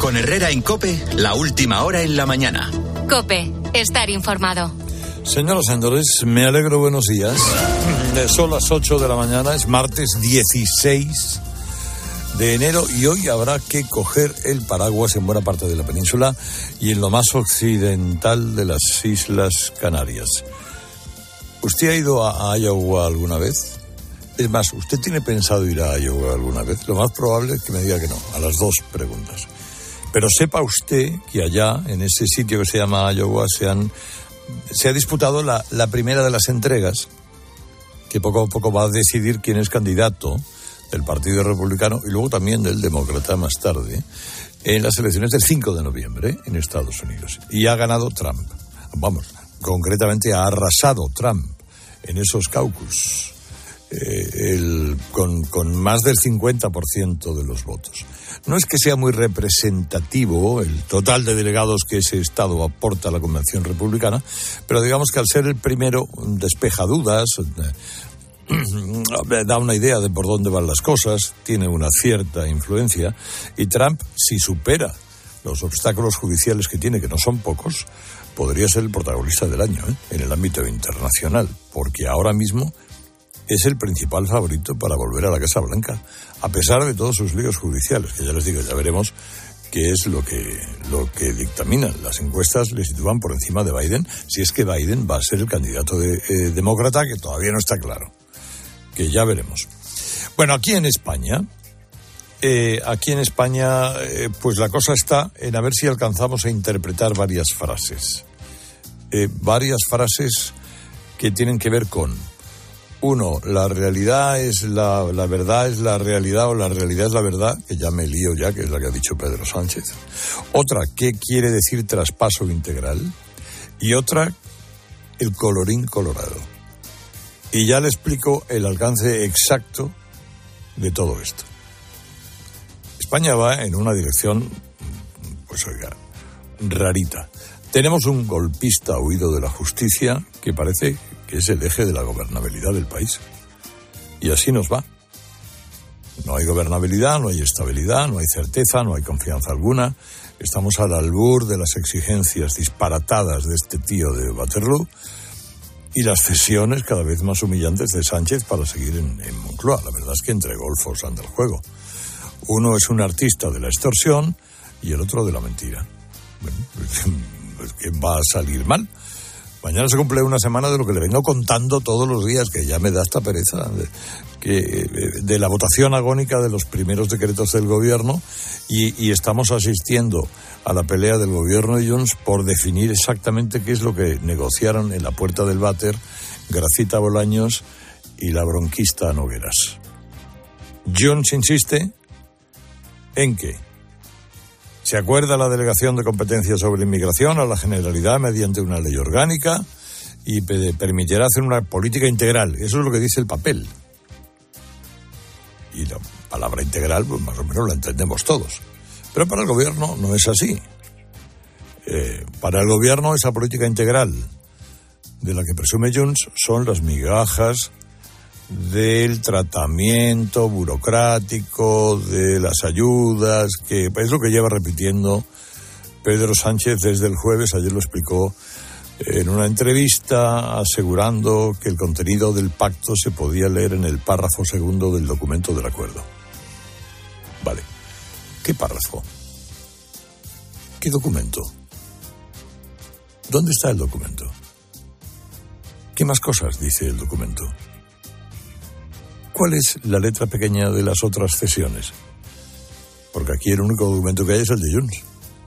Con Herrera en COPE, la última hora en la mañana. COPE, estar informado. Señoras y señores, me alegro, buenos días. Son las 8 de la mañana, es martes 16 de enero y hoy habrá que coger el paraguas en buena parte de la península y en lo más occidental de las Islas Canarias. ¿Usted ha ido a Iowa alguna vez? Es más, ¿usted tiene pensado ir a Iowa alguna vez? Lo más probable es que me diga que no, a las dos preguntas. Pero sepa usted que allá, en ese sitio que se llama Iowa, se ha disputado la primera de las entregas, que poco a poco va a decidir quién es candidato del Partido Republicano y luego también del Demócrata más tarde, en las elecciones del 5 de noviembre en Estados Unidos. Y ha ganado Trump. Vamos, concretamente ha arrasado Trump en esos caucus, con más del 50% de los votos. No es que sea muy representativo el total de delegados que ese estado aporta a la Convención Republicana, pero digamos que al ser el primero despeja dudas, da una idea de por dónde van las cosas, tiene una cierta influencia, y Trump, si supera los obstáculos judiciales que tiene, que no son pocos, podría ser el protagonista del año, en el ámbito internacional, porque ahora mismo es el principal favorito para volver a la Casa Blanca, a pesar de todos sus líos judiciales, que ya les digo, ya veremos qué es lo que dictaminan. Las encuestas le sitúan por encima de Biden, si es que Biden va a ser el candidato demócrata, que todavía no está claro, que ya veremos. Bueno, aquí en España, pues la cosa está en a ver si alcanzamos a interpretar varias frases que tienen que ver con: uno, la realidad es la verdad es la realidad, o la realidad es la verdad, que ya me lío ya, que es la que ha dicho Pedro Sánchez. Otra, ¿qué quiere decir traspaso integral? Y otra, el colorín colorado. Y ya le explico el alcance exacto de todo esto. España va en una dirección, pues oiga, rarita. Tenemos un golpista huido de la justicia que parece que es el eje de la gobernabilidad del país. Y así nos va. No hay gobernabilidad, no hay estabilidad, no hay certeza, no hay confianza alguna. Estamos al albur de las exigencias disparatadas de este tío de Waterloo y las cesiones cada vez más humillantes de Sánchez para seguir en Moncloa. La verdad es que entre golfos anda el juego. Uno es un artista de la extorsión y el otro de la mentira. Bueno, pues que va a salir mal. Mañana se cumple una semana de lo que le vengo contando todos los días, que ya me da esta pereza, de la votación agónica de los primeros decretos del gobierno, y estamos asistiendo a la pelea del gobierno de Junts por definir exactamente qué es lo que negociaron en la puerta del váter Gracita Bolaños y la bronquista Nogueras. Junts insiste en que se acuerda la delegación de competencias sobre inmigración a la Generalidad mediante una ley orgánica y permitirá hacer una política integral. Eso es lo que dice el papel. Y la palabra integral, pues más o menos la entendemos todos. Pero para el gobierno no es así. Para el gobierno esa política integral de la que presume Junts son las migajas del tratamiento burocrático, de las ayudas, que es lo que lleva repitiendo Pedro Sánchez desde el jueves. Ayer lo explicó en una entrevista, asegurando que el contenido del pacto se podía leer en el párrafo segundo del documento del acuerdo. Vale, ¿qué párrafo? ¿Qué documento? ¿Dónde está el documento? ¿Qué más cosas dice el documento? ¿Cuál es la letra pequeña de las otras cesiones? Porque aquí el único documento que hay es el de Junts.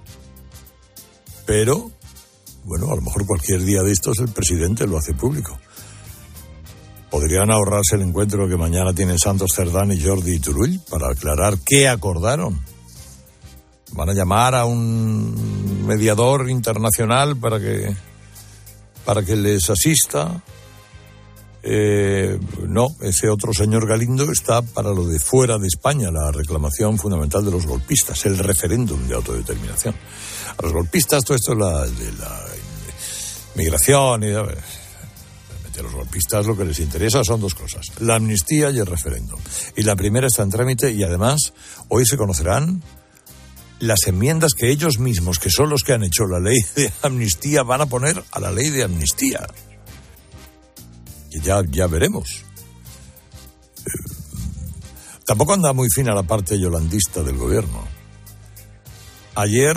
Pero, bueno, a lo mejor cualquier día de estos el presidente lo hace público. Podrían ahorrarse el encuentro que mañana tienen Santos Cerdán y Jordi Turull para aclarar qué acordaron. ¿Van a llamar a un mediador internacional para que les asista? No, ese otro señor Galindo está para lo de fuera de España, la reclamación fundamental de los golpistas, el referéndum de autodeterminación. A los golpistas todo esto de la migración y a los golpistas lo que les interesa son dos cosas: la amnistía y el referéndum. Y la primera está en trámite y además hoy se conocerán las enmiendas que ellos mismos, que son los que han hecho la ley de amnistía, van a poner a la ley de amnistía. Y ya veremos. Tampoco anda muy fina la parte yolandista del gobierno. Ayer,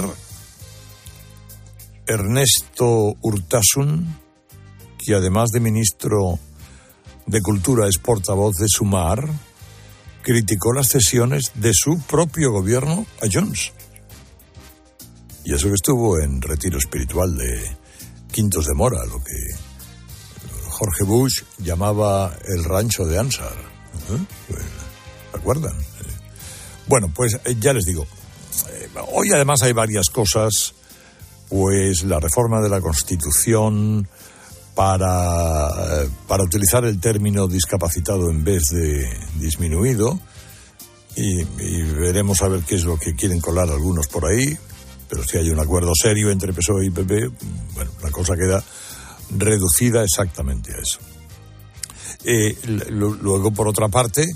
Ernesto Urtasun, que además de ministro de Cultura es portavoz de Sumar, criticó las cesiones de su propio gobierno a Junts. Y eso que estuvo en retiro espiritual de Quintos de Mora, lo que Jorge Bush llamaba el rancho de Ansar. ¿Se acuerdan? Bueno, pues ya les digo, hoy además hay varias cosas, pues la reforma de la Constitución para utilizar el término discapacitado en vez de disminuido, y veremos a ver qué es lo que quieren colar algunos por ahí, pero si hay un acuerdo serio entre PSOE y PP, bueno, la cosa queda reducida exactamente a eso. Luego, por otra parte,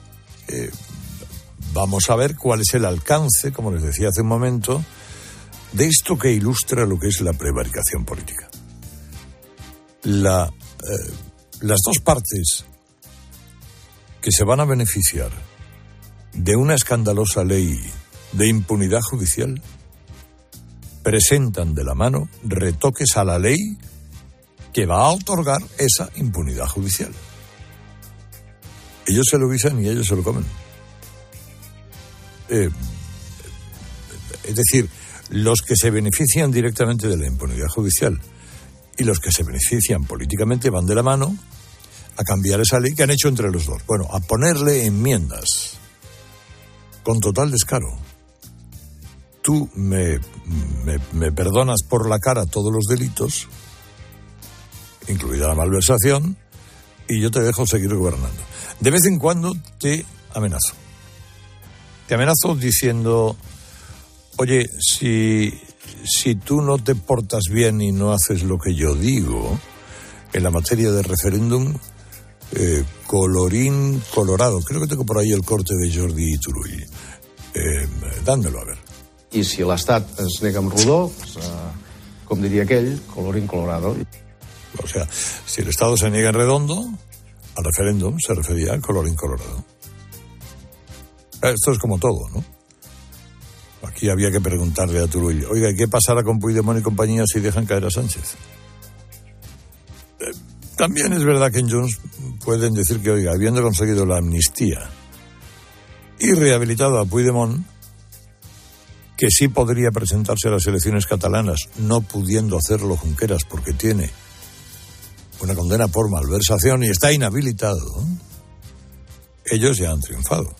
vamos a ver cuál es el alcance, como les decía hace un momento, de esto que ilustra lo que es la prevaricación política. Las dos partes que se van a beneficiar de una escandalosa ley de impunidad judicial presentan de la mano retoques a la ley que va a otorgar esa impunidad judicial. Ellos se lo guisan y ellos se lo comen. Es decir, los que se benefician directamente de la impunidad judicial y los que se benefician políticamente van de la mano a cambiar esa ley que han hecho entre los dos. Bueno, a ponerle enmiendas con total descaro. Tú me perdonas por la cara todos los delitos, incluida la malversación, y yo te dejo seguir gobernando. De vez en cuando te amenazo. Te amenazo diciendo, oye, si tú no te portas bien y no haces lo que yo digo, en la materia de referéndum, colorín colorado. Creo que tengo por ahí el corte de Jordi Turull. Dándolo a ver. I si l'Estat es nega amb rodó, com diria aquell, colorín colorado. O sea, si el Estado se niega en redondo, al referéndum se refería al colorín colorado. Esto es como todo, ¿no? Aquí había que preguntarle a Turull, oiga, ¿qué pasará con Puigdemont y compañía si dejan caer a Sánchez? También es verdad que en Junts pueden decir que, oiga, habiendo conseguido la amnistía y rehabilitado a Puigdemont, que sí podría presentarse a las elecciones catalanas, no pudiendo hacerlo Junqueras porque tiene una condena por malversación y está inhabilitado, ellos ya han triunfado.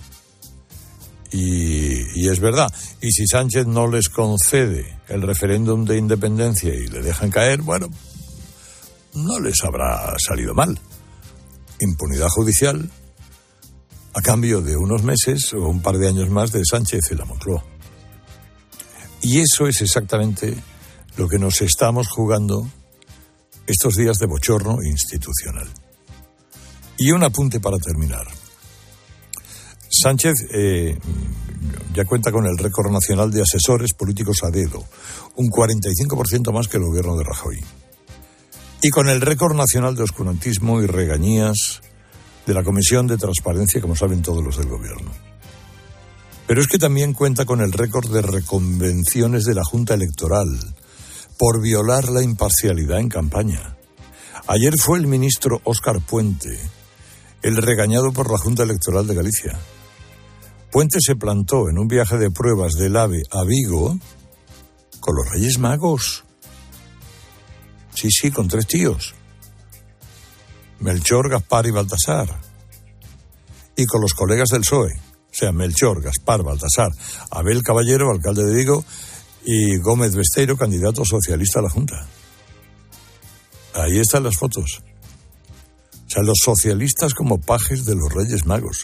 Y es verdad. Y si Sánchez no les concede el referéndum de independencia y le dejan caer, bueno, no les habrá salido mal. Impunidad judicial a cambio de unos meses o un par de años más de Sánchez en la Moncloa. Y eso es exactamente lo que nos estamos jugando estos días de bochorno institucional. Y un apunte para terminar. Sánchez ya cuenta con el récord nacional de asesores políticos a dedo, un 45% más que el gobierno de Rajoy. Y con el récord nacional de oscurantismo y regañías de la Comisión de Transparencia, como saben todos los del gobierno. Pero es que también cuenta con el récord de reconvenciones de la Junta Electoral por violar la imparcialidad en campaña. Ayer fue el ministro Óscar Puente el regañado por la Junta Electoral de Galicia. Puente se plantó en un viaje de pruebas del AVE a Vigo con los Reyes Magos. Sí, con 3 tíos. Melchor, Gaspar y Baltasar. Y con los colegas del PSOE. O sea, Melchor, Gaspar, Baltasar, Abel Caballero, alcalde de Vigo, y Gómez Besteiro, candidato socialista a la Junta. Ahí están las fotos. O sea, los socialistas como pajes de los Reyes Magos.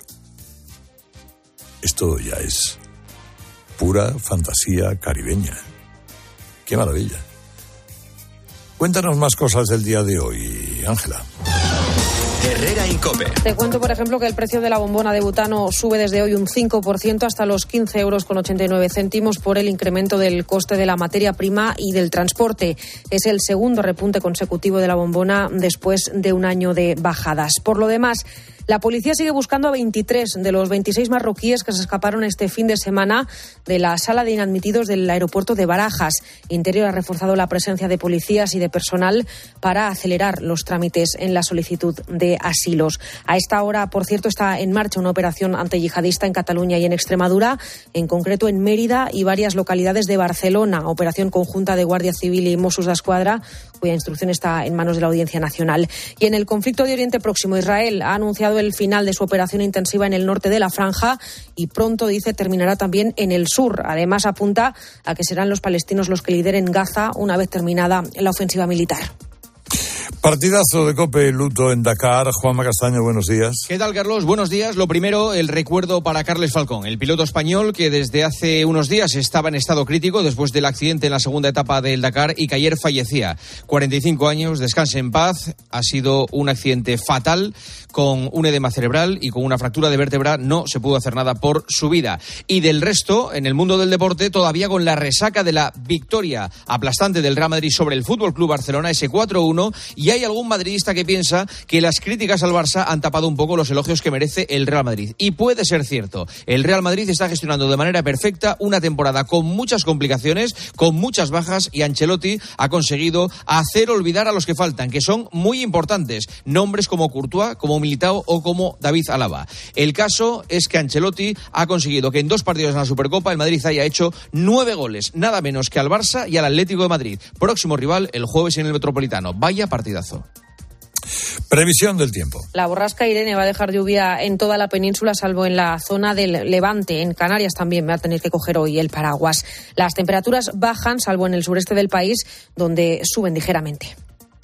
Esto ya es pura fantasía caribeña. ¡Qué maravilla! Cuéntanos más cosas del día de hoy, Ángela. Herrera Incope. Te cuento, por ejemplo, que el precio de la bombona de butano sube desde hoy un 5% hasta los 15,89 € por el incremento del coste de la materia prima y del transporte. Es el segundo repunte consecutivo de la bombona después de un año de bajadas. Por lo demás, la policía sigue buscando a 23 de los 26 marroquíes que se escaparon este fin de semana de la sala de inadmitidos del aeropuerto de Barajas. Interior ha reforzado la presencia de policías y de personal para acelerar los trámites en la solicitud de asilos. A esta hora, por cierto, está en marcha una operación antiyihadista en Cataluña y en Extremadura, en concreto en Mérida y varias localidades de Barcelona. Operación conjunta de Guardia Civil y Mossos d'Esquadra, cuya instrucción está en manos de la Audiencia Nacional. Y en el conflicto de Oriente Próximo, Israel ha anunciado el final de su operación intensiva en el norte de la franja y pronto, dice, terminará también en el sur. Además, apunta a que serán los palestinos los que lideren Gaza una vez terminada la ofensiva militar. Partidazo de COPE, luto en Dakar. Juanma Castaño, buenos días. ¿Qué tal, Carlos? Buenos días. Lo primero, el recuerdo para Carles Falcón, el piloto español que desde hace unos días estaba en estado crítico después del accidente en la segunda etapa del Dakar y que ayer fallecía. 45 años, descanse en paz. Ha sido un accidente fatal con un edema cerebral y con una fractura de vértebra. No se pudo hacer nada por su vida. Y del resto, en el mundo del deporte, todavía con la resaca de la victoria aplastante del Real Madrid sobre el Fútbol Club Barcelona, ese 4-1, y hay algún madridista que piensa que las críticas al Barça han tapado un poco los elogios que merece el Real Madrid. Y puede ser cierto. El Real Madrid está gestionando de manera perfecta una temporada con muchas complicaciones, con muchas bajas, y Ancelotti ha conseguido hacer olvidar a los que faltan, que son muy importantes. Nombres como Courtois, como Militao o como David Alaba. El caso es que Ancelotti ha conseguido que en 2 partidos en la Supercopa el Madrid haya hecho 9 goles, nada menos que al Barça y al Atlético de Madrid. Próximo rival el jueves en el Metropolitano. Vaya partidazo. Previsión del tiempo. La borrasca Irene va a dejar lluvia en toda la península, salvo en la zona del Levante. En Canarias también va a tener que coger hoy el paraguas. Las temperaturas bajan, salvo en el sureste del país, donde suben ligeramente.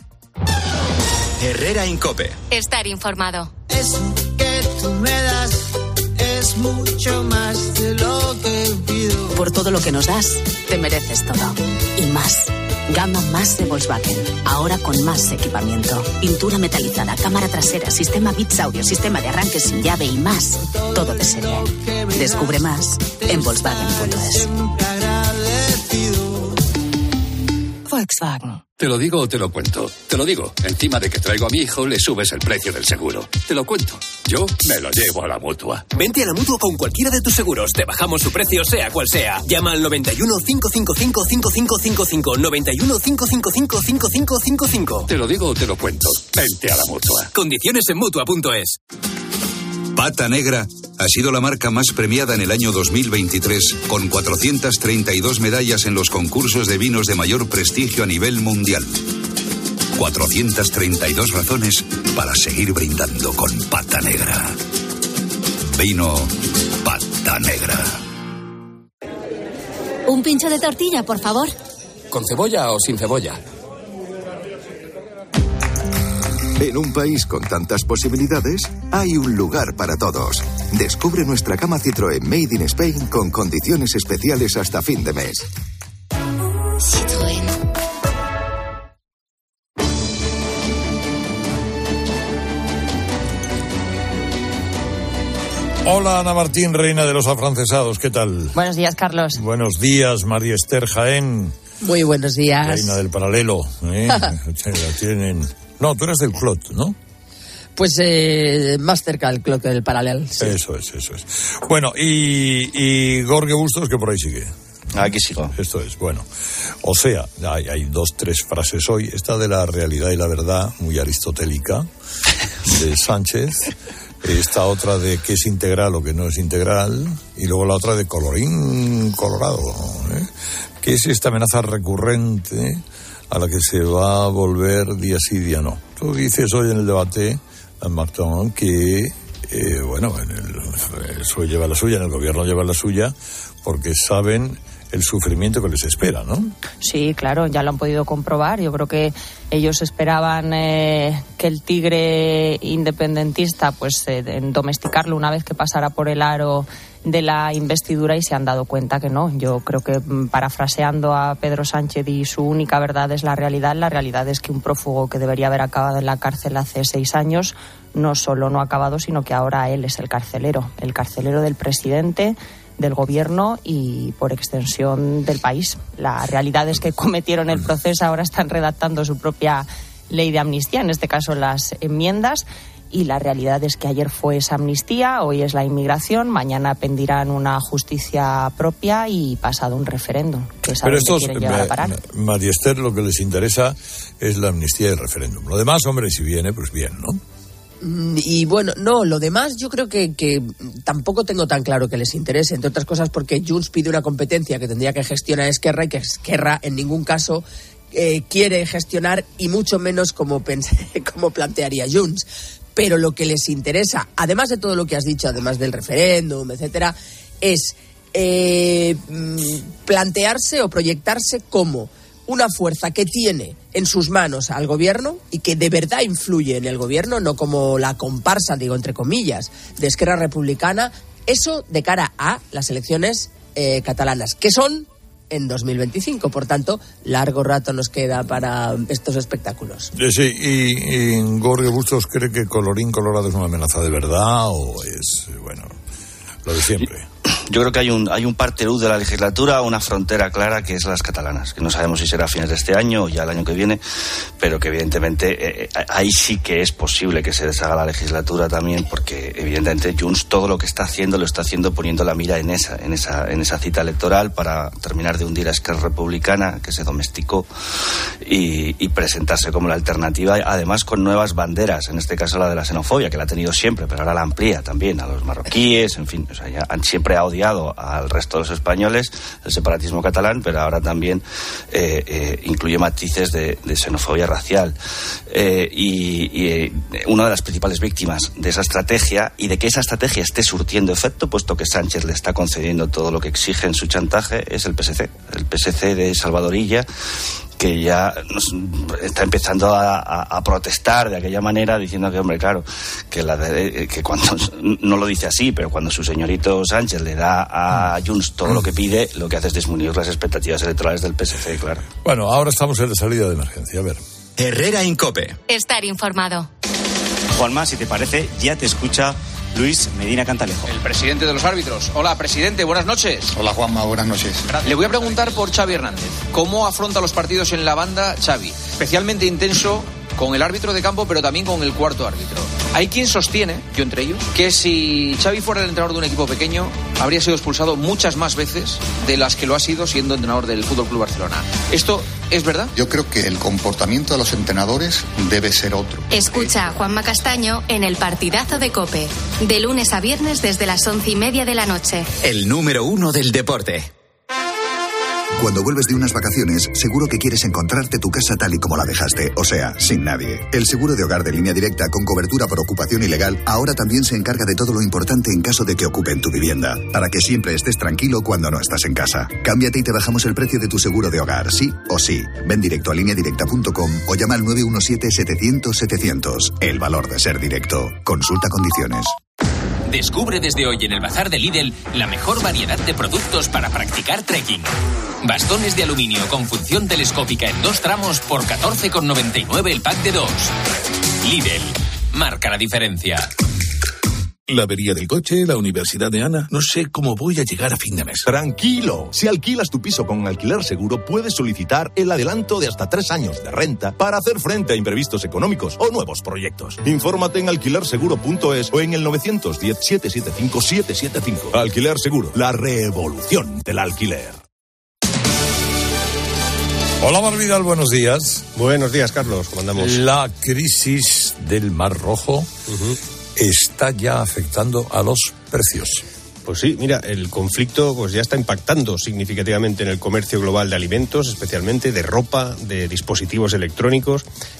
Herrera Incope. Estar informado. Eso que tú me das es mucho más de lo que pido. Por todo lo que nos das, te mereces todo. Y más. Gama más de Volkswagen. Ahora con más equipamiento. Pintura metalizada, cámara trasera, sistema Beats Audio, sistema de arranque sin llave y más. Todo de serie. Descubre más en Volkswagen.es. Volkswagen. Te lo digo o te lo cuento. Te lo digo. Encima de que traigo a mi hijo, le subes el precio del seguro. Te lo cuento. Yo me lo llevo a la Mutua. Vente a la Mutua con cualquiera de tus seguros. Te bajamos su precio, sea cual sea. Llama al 91 555 5555. 91 555 5555. Te lo digo o te lo cuento. Vente a la Mutua. Condiciones en Mutua.es. Pata Negra ha sido la marca más premiada en el año 2023, con 432 medallas en los concursos de vinos de mayor prestigio a nivel mundial. 432 razones para seguir brindando con Pata Negra. Vino Pata Negra. Un pincho de tortilla, por favor. ¿Con cebolla o sin cebolla? En un país con tantas posibilidades, hay un lugar para todos. Descubre nuestra gama Citroën Made in Spain con condiciones especiales hasta fin de mes. Citroën. Hola, Ana Martín, reina de los afrancesados, ¿qué tal? Buenos días, Carlos. Buenos días, María Esther Jaén. Muy buenos días. Reina del paralelo, ¿eh? La tienen... No, tú eres del Clot, ¿no? Pues más cerca del Clot que del paralelo. Sí. Eso es. Bueno, y Jorge Bustos, que por ahí sigue. Aquí sigo. Esto es, bueno. O sea, hay 2-3 frases hoy. Esta de la realidad y la verdad, muy aristotélica, de Sánchez. Esta otra de qué es integral o qué no es integral. Y luego la otra de colorín colorado, ¿eh? Que es esta amenaza recurrente a la que se va a volver día sí, día no. Tú dices hoy en el debate, Martón, que, el PSOE lleva la suya, en el gobierno lleva la suya, porque saben el sufrimiento que les espera, ¿no? Sí, claro, ya lo han podido comprobar. Yo creo que ellos esperaban que el tigre independentista, pues domesticarlo una vez que pasara por el aro de la investidura, y se han dado cuenta que no. Yo creo que, parafraseando a Pedro Sánchez, y su única verdad es la realidad es que un prófugo que debería haber acabado en la cárcel hace 6 años, no solo no ha acabado, sino que ahora él es el carcelero del presidente, del gobierno y, por extensión, del país. La realidad es que cometieron el proceso, ahora están redactando su propia ley de amnistía, en este caso las enmiendas, y la realidad es que ayer fue esa amnistía, hoy es la inmigración, mañana pedirán una justicia propia y pasado un referéndum, que es a donde quieren llegar a parar. María Esther, lo que les interesa es la amnistía y el referéndum. Lo demás, hombre, si viene, pues bien, ¿no? Y bueno, no, lo demás yo creo que tampoco tengo tan claro que les interese, entre otras cosas porque Junts pide una competencia que tendría que gestionar Esquerra, y que Esquerra en ningún caso quiere gestionar, y mucho menos como plantearía Junts. Pero lo que les interesa, además de todo lo que has dicho, además del referéndum, etcétera, es plantearse o proyectarse como una fuerza que tiene en sus manos al gobierno y que de verdad influye en el gobierno, no como la comparsa, digo entre comillas, de Esquerra Republicana, eso de cara a las elecciones catalanas, que son en 2025, por tanto, largo rato nos queda para estos espectáculos. Sí, y Gorrio Bustos cree que colorín colorado es una amenaza de verdad, o es, bueno, lo de siempre. Yo creo que hay un parterú de la legislatura, una frontera clara, que es las catalanas, que no sabemos si será a fines de este año o ya el año que viene, pero que evidentemente ahí sí que es posible que se deshaga la legislatura también, porque evidentemente Junts todo lo que está haciendo lo está haciendo poniendo la mira en esa cita electoral para terminar de hundir a Esquerra Republicana, que se domesticó, y presentarse como la alternativa, además con nuevas banderas, en este caso la de la xenofobia, que la ha tenido siempre, pero ahora la amplía también a los marroquíes, en fin, o sea, ya siempre ha odiado al resto de los españoles el separatismo catalán, pero ahora también incluye matices de xenofobia racial, y una de las principales víctimas de esa estrategia, y de que esa estrategia esté surtiendo efecto, puesto que Sánchez le está concediendo todo lo que exige en su chantaje, es el PSC de Salvador Illa, que ya está empezando a protestar de aquella manera, diciendo que, hombre, claro, que cuando, no lo dice así, pero cuando su señorito Sánchez le da a Junts todo lo que pide, lo que hace es disminuir las expectativas electorales del PSC, claro. Bueno, ahora estamos en la salida de emergencia, a ver. Herrera en COPE. Estar informado. Juanma, si te parece, ya te escucha Luis Medina Cantalejo. El presidente de los árbitros. Hola, presidente, buenas noches. Hola, Juanma, buenas noches. Le voy a preguntar por Xavi Hernández. ¿Cómo afronta los partidos en la banda Xavi? Especialmente intenso con el árbitro de campo, pero también con el cuarto árbitro. Hay quien sostiene, yo entre ellos, que si Xavi fuera el entrenador de un equipo pequeño, habría sido expulsado muchas más veces de las que lo ha sido siendo entrenador del FC Barcelona. ¿Esto es verdad? Yo creo que el comportamiento de los entrenadores debe ser otro. Escucha a Juanma Castaño en El Partidazo de COPE, de lunes a viernes desde las 11:30 de la noche. El número 1 del deporte. Cuando vuelves de unas vacaciones, seguro que quieres encontrarte tu casa tal y como la dejaste, o sea, sin nadie. El seguro de hogar de Línea Directa, con cobertura por ocupación ilegal, ahora también se encarga de todo lo importante en caso de que ocupen tu vivienda, para que siempre estés tranquilo cuando no estás en casa. Cámbiate y te bajamos el precio de tu seguro de hogar, sí o sí. Ven directo a lineadirecta.com o llama al 917-700-700. El valor de ser directo. Consulta condiciones. Descubre desde hoy en el Bazar de Lidl la mejor variedad de productos para practicar trekking. Bastones de aluminio con función telescópica en 2 tramos por 14,99 el pack de 2. Lidl, marca la diferencia. La avería del coche, la universidad de Ana. No sé cómo voy a llegar a fin de mes. Tranquilo. Si alquilas tu piso con Alquiler Seguro, puedes solicitar el adelanto de hasta 3 años de renta para hacer frente a imprevistos económicos o nuevos proyectos. Infórmate en alquilerseguro.es o en el 910-775-775. Alquiler Seguro, la revolución del alquiler. Hola, Mar Vidal, buenos días. Buenos días, Carlos. ¿Cómo andamos? La crisis del Mar Rojo está ya afectando a los precios. Pues sí, mira, el conflicto pues ya está impactando significativamente en el comercio global de alimentos, especialmente de ropa, de dispositivos electrónicos.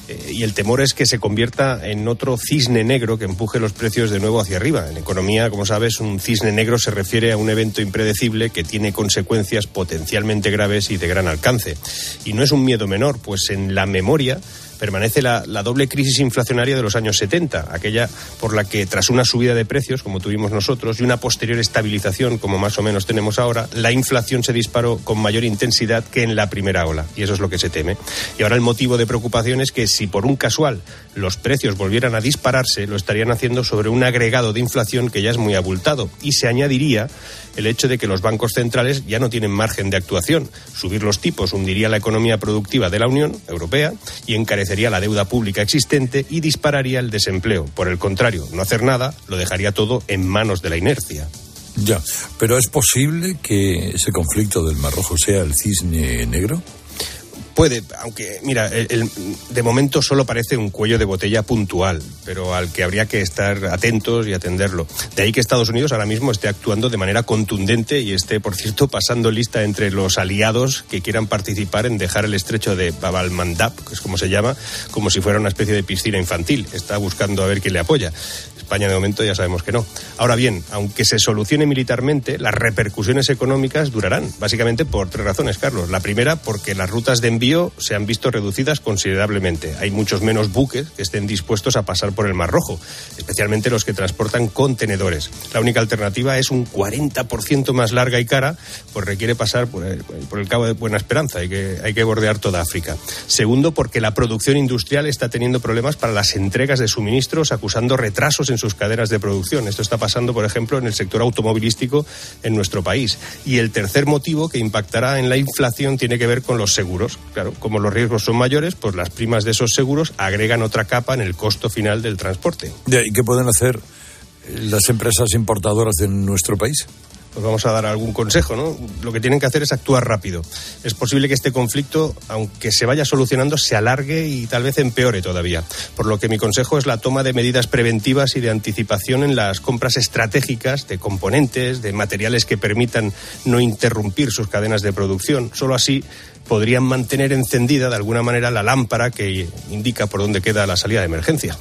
y el temor es que se convierta en otro cisne negro que empuje los precios de nuevo hacia arriba. En economía, como sabes, un cisne negro se refiere a un evento impredecible que tiene consecuencias potencialmente graves y de gran alcance. Y no es un miedo menor, pues en la memoria permanece la doble crisis inflacionaria de los años 70, aquella por la que tras una subida de precios, como tuvimos nosotros, y una posterior estabilización, como más o menos tenemos ahora, la inflación se disparó con mayor intensidad que en la primera ola, y eso es lo que se teme. Y ahora el motivo de preocupación es que si por un casual los precios volvieran a dispararse, lo estarían haciendo sobre un agregado de inflación que ya es muy abultado, y se añadiría el hecho de que los bancos centrales ya no tienen margen de actuación. Subir los tipos hundiría la economía productiva de la Unión Europea y encarecería la deuda pública existente y dispararía el desempleo. Por el contrario, no hacer nada lo dejaría todo en manos de la inercia. Ya, pero ¿es posible que ese conflicto del Mar Rojo sea el cisne negro? Puede, aunque, mira, de momento solo parece un cuello de botella puntual, pero al que habría que estar atentos y atenderlo. De ahí que Estados Unidos ahora mismo esté actuando de manera contundente y esté, por cierto, pasando lista entre los aliados que quieran participar en dejar el estrecho de Bab al-Mandab, que es como se llama, como si fuera una especie de piscina infantil. Está buscando a ver quién le apoya. España de momento ya sabemos que no. Ahora bien, aunque se solucione militarmente, las repercusiones económicas durarán, básicamente por 3 razones, Carlos. La primera, porque las rutas de envío se han visto reducidas considerablemente. Hay muchos menos buques que estén dispuestos a pasar por el Mar Rojo, especialmente los que transportan contenedores. La única alternativa es un 40% más larga y cara, pues requiere pasar por el Cabo de Buena Esperanza, hay que bordear toda África. Segundo, porque la producción industrial está teniendo problemas para las entregas de suministros, acusando retrasos en sus cadenas de producción. Esto está pasando, por ejemplo, en el sector automovilístico en nuestro país. Y el tercer motivo que impactará en la inflación tiene que ver con los seguros. Claro, como los riesgos son mayores, pues las primas de esos seguros agregan otra capa en el costo final del transporte. ¿Y qué pueden hacer las empresas importadoras de nuestro país? Pues vamos a dar algún consejo, ¿no? Lo que tienen que hacer es actuar rápido. Es posible que este conflicto, aunque se vaya solucionando, se alargue y tal vez empeore todavía. Por lo que mi consejo es la toma de medidas preventivas y de anticipación en las compras estratégicas de componentes, de materiales que permitan no interrumpir sus cadenas de producción. Solo así podrían mantener encendida de alguna manera la lámpara que indica por dónde queda la salida de emergencia.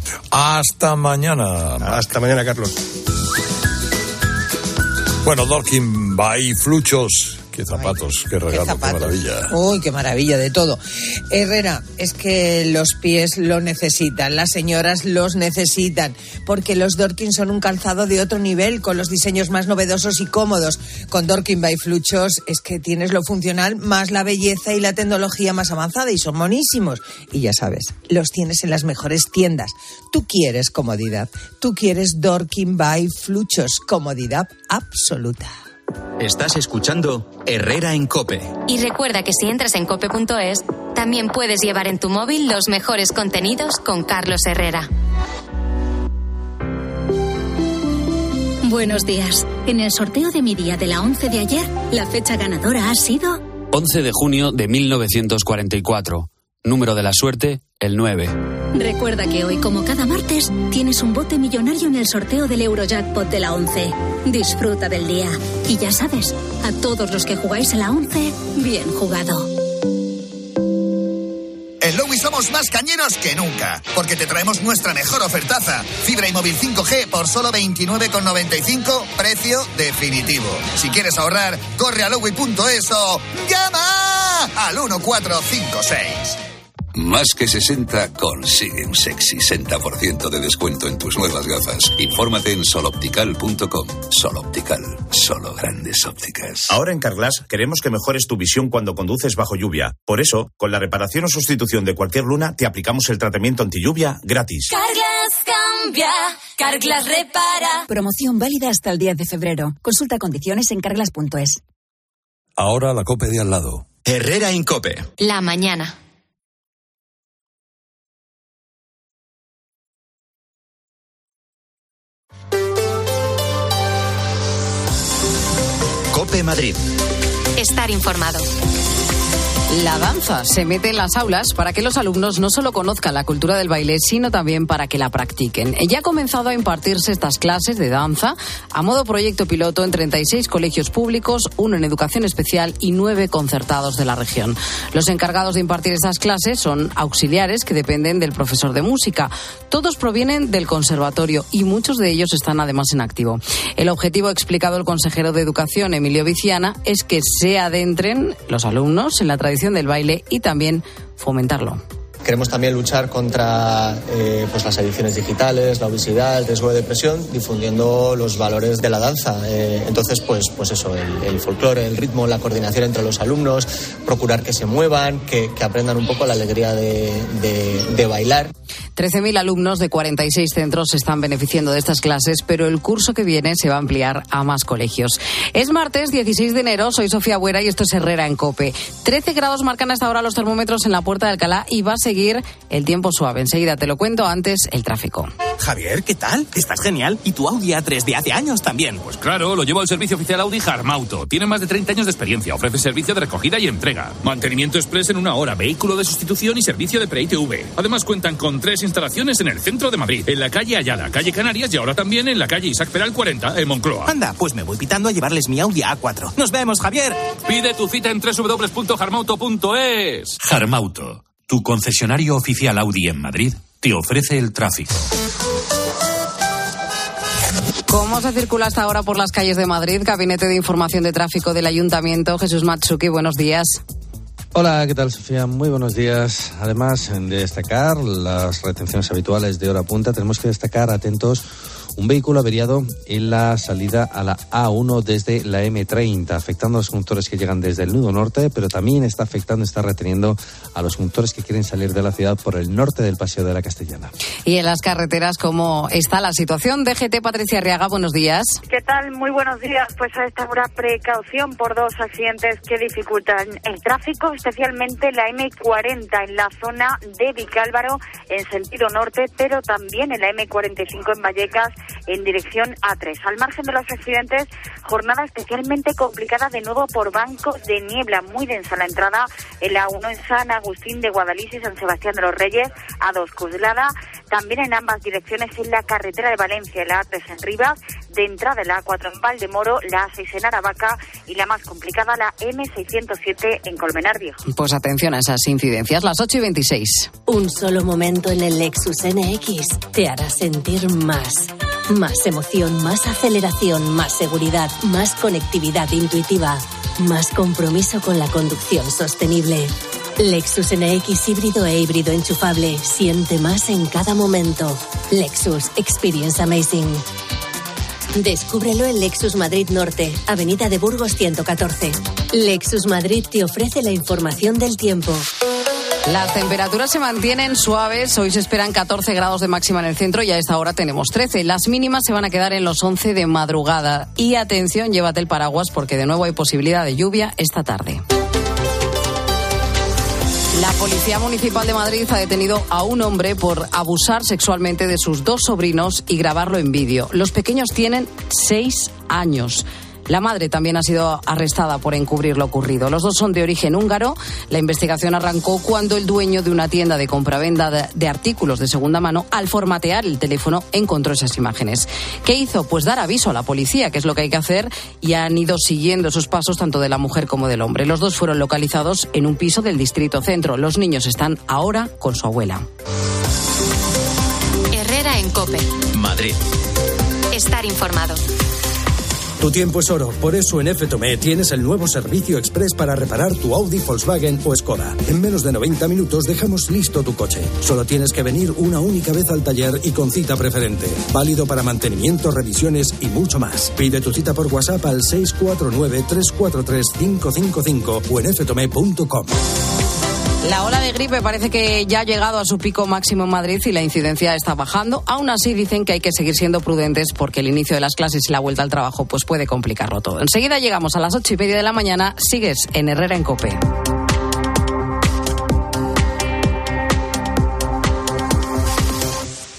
Hasta mañana. Hasta mañana, Carlos. Bueno, Dorking by Fluchos. Qué zapatos, qué regalo, qué maravilla. Uy, qué maravilla de todo. Herrera, es que los pies lo necesitan, las señoras los necesitan, porque los Dorking son un calzado de otro nivel, con los diseños más novedosos y cómodos. Con Dorking by Fluchos es que tienes lo funcional más la belleza y la tecnología más avanzada y son monísimos. Y ya sabes, los tienes en las mejores tiendas. Tú quieres comodidad, tú quieres Dorking by Fluchos, comodidad absoluta. Estás escuchando Herrera en COPE. Y recuerda que si entras en cope.es, también puedes llevar en tu móvil los mejores contenidos con Carlos Herrera. Buenos días. En el sorteo de mi día de la 11 de ayer, la fecha ganadora ha sido 11 de junio de 1944. Número de la suerte, el 9. Recuerda que hoy, como cada martes, tienes un bote millonario en el sorteo del Eurojackpot de la 11. Disfruta del día. Y ya sabes, a todos los que jugáis a la 11, bien jugado. En Lowy somos más cañeros que nunca, porque te traemos nuestra mejor ofertaza. Fibra y móvil 5G por solo 29,95, precio definitivo. Si quieres ahorrar, corre a lowy.es o llama al 1456. Más que 60 consigue un sexy 60% de descuento en tus nuevas gafas. Infórmate en soloptical.com. Soloptical, solo grandes ópticas. Ahora en Carglass queremos que mejores tu visión cuando conduces bajo lluvia. Por eso, con la reparación o sustitución de cualquier luna, te aplicamos el tratamiento antilluvia gratis. Carglass cambia, Carglass repara. Promoción válida hasta el 10 de febrero. Consulta condiciones en carglass.es. Ahora la COPE de al lado. Herrera en COPE. La mañana. COPE Madrid. Estar informado. La danza se mete en las aulas para que los alumnos no solo conozcan la cultura del baile, sino también para que la practiquen. Ya ha comenzado a impartirse estas clases de danza a modo proyecto piloto en 36 colegios públicos, 1 en educación especial y 9 concertados de la región. Los encargados de impartir estas clases son auxiliares que dependen del profesor de música. Todos provienen del conservatorio y muchos de ellos están además en activo. El objetivo, explicado el consejero de Educación, Emilio Viciana, es que se adentren los alumnos en la tradición del baile y también fomentarlo. Queremos también luchar contra las adicciones digitales, la obesidad, el riesgo de depresión, difundiendo los valores de la danza. Entonces, pues eso, el folclore, el ritmo, la coordinación entre los alumnos, procurar que se muevan, que aprendan un poco la alegría de bailar. 13.000 alumnos de 46 centros se están beneficiando de estas clases, pero el curso que viene se va a ampliar a más colegios. Es martes 16 de enero, soy Sofía Buera y esto es Herrera en COPE. 13 grados marcan hasta ahora los termómetros en la Puerta de Alcalá y va a seguir el tiempo suave. Enseguida te lo cuento, antes el tráfico. Javier, ¿qué tal? Estás genial. ¿Y tu Audi A3 de hace años también? Pues claro, lo llevo al servicio oficial Audi Harmauto. Tiene más de 30 años de experiencia, ofrece servicio de recogida y entrega, mantenimiento express en 1 hora, vehículo de sustitución y servicio de pre-ITV. Además cuentan con 3 instalaciones en el centro de Madrid, en la calle Ayala, calle Canarias y ahora también en la calle Isaac Peral 40, en Moncloa. Anda, pues me voy pitando a llevarles mi Audi A4. ¡Nos vemos, Javier! Pide tu cita en www.harmauto.es. Harmauto, tu concesionario oficial Audi en Madrid, te ofrece el tráfico. ¿Cómo se circula hasta ahora por las calles de Madrid? Gabinete de Información de Tráfico del Ayuntamiento. Jesús Matsuki, buenos días. Hola, ¿qué tal, Sofía? Muy buenos días. Además de destacar las retenciones habituales de hora punta, tenemos que destacar, atentos, un vehículo averiado en la salida a la A1 desde la M30, afectando a los conductores que llegan desde el nudo norte, pero también está reteniendo a los conductores que quieren salir de la ciudad por el norte del Paseo de la Castellana. Y en las carreteras, ¿cómo está la situación? DGT, Patricia Arriaga, buenos días. ¿Qué tal? Muy buenos días. Pues a esta hora precaución por 2 accidentes que dificultan el tráfico, especialmente la M40 en la zona de Vicálvaro en sentido norte, pero también en la M45 en Vallecas en dirección A3. Al margen de los accidentes, jornada especialmente complicada de nuevo por bancos de niebla, muy densa la entrada en la A1 en San Agustín de Guadalís y San Sebastián de los Reyes, A2 Coslada, también en ambas direcciones en la carretera de Valencia, la A3 en Rivas, de entrada la A4 en Valdemoro, la A6 en Aravaca y la más complicada la M607 en Colmenar Viejo. Pues atención a esas incidencias, las 8:26. Un solo momento en el Lexus NX te hará sentir más. Más emoción, más aceleración, más seguridad, más conectividad intuitiva, más compromiso con la conducción sostenible. Lexus NX híbrido e híbrido enchufable. Siente más en cada momento. Lexus Experience Amazing. Descúbrelo en Lexus Madrid Norte, Avenida de Burgos 114. Lexus Madrid te ofrece la información del tiempo. Las temperaturas se mantienen suaves. Hoy se esperan 14 grados de máxima en el centro y a esta hora tenemos 13. Las mínimas se van a quedar en los 11 de madrugada. Y atención, llévate el paraguas porque de nuevo hay posibilidad de lluvia esta tarde. La Policía Municipal de Madrid ha detenido a un hombre por abusar sexualmente de sus 2 sobrinos y grabarlo en vídeo. Los pequeños tienen 6 años. La madre también ha sido arrestada por encubrir lo ocurrido. Los 2 son de origen húngaro. La investigación arrancó cuando el dueño de una tienda de compraventa de artículos de segunda mano, al formatear el teléfono, encontró esas imágenes. ¿Qué hizo? Pues dar aviso a la policía, que es lo que hay que hacer, y han ido siguiendo esos pasos tanto de la mujer como del hombre. Los 2 fueron localizados en un piso del Distrito Centro. Los niños están ahora con su abuela. Herrera en COPE. Madrid. Estar informado. Tu tiempo es oro, por eso en FTOME tienes el nuevo servicio express para reparar tu Audi, Volkswagen o Skoda. En menos de 90 minutos dejamos listo tu coche. Solo tienes que venir una única vez al taller y con cita preferente. Válido para mantenimiento, revisiones y mucho más. Pide tu cita por WhatsApp al 649-343-555 o en ftome.com. La ola de gripe parece que ya ha llegado a su pico máximo en Madrid y la incidencia está bajando. Aún así dicen que hay que seguir siendo prudentes porque el inicio de las clases y la vuelta al trabajo pues puede complicarlo todo. Enseguida llegamos a las 8:30 de la mañana. Sigues en Herrera en COPE.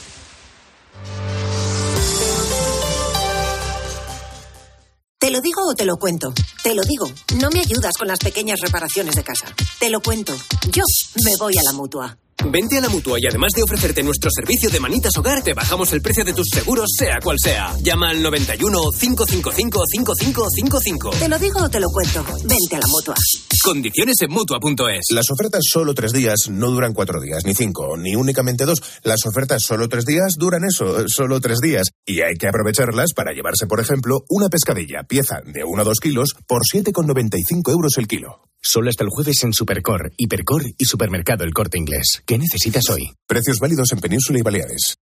Te lo digo o te lo cuento? Te lo digo, no me ayudas con las pequeñas reparaciones de casa. Te lo cuento, yo me voy a la Mutua. Vente a la Mutua y además de ofrecerte nuestro servicio de manitas hogar, te bajamos el precio de tus seguros, sea cual sea. Llama al 91 555 5555. Te lo digo o te lo cuento. Vente a la Mutua. Condiciones en Mutua.es. Las ofertas solo 3 días no duran 4 días, ni 5, ni únicamente 2. Las ofertas solo 3 días duran eso, solo 3 días. Y hay que aprovecharlas para llevarse, por ejemplo, una pescadilla, pieza de 1 a 2 kilos, por 7,95 euros el kilo. Solo hasta el jueves en Supercor, Hipercor y Supermercado El Corte Inglés. ¿Qué necesitas hoy? Precios válidos en Península y Baleares.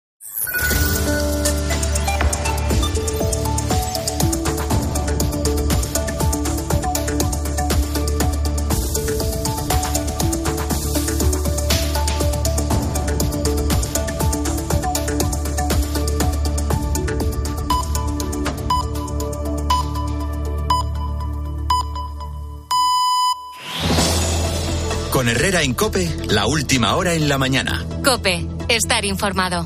Con Herrera en COPE, la última hora en la mañana. COPE, estar informado.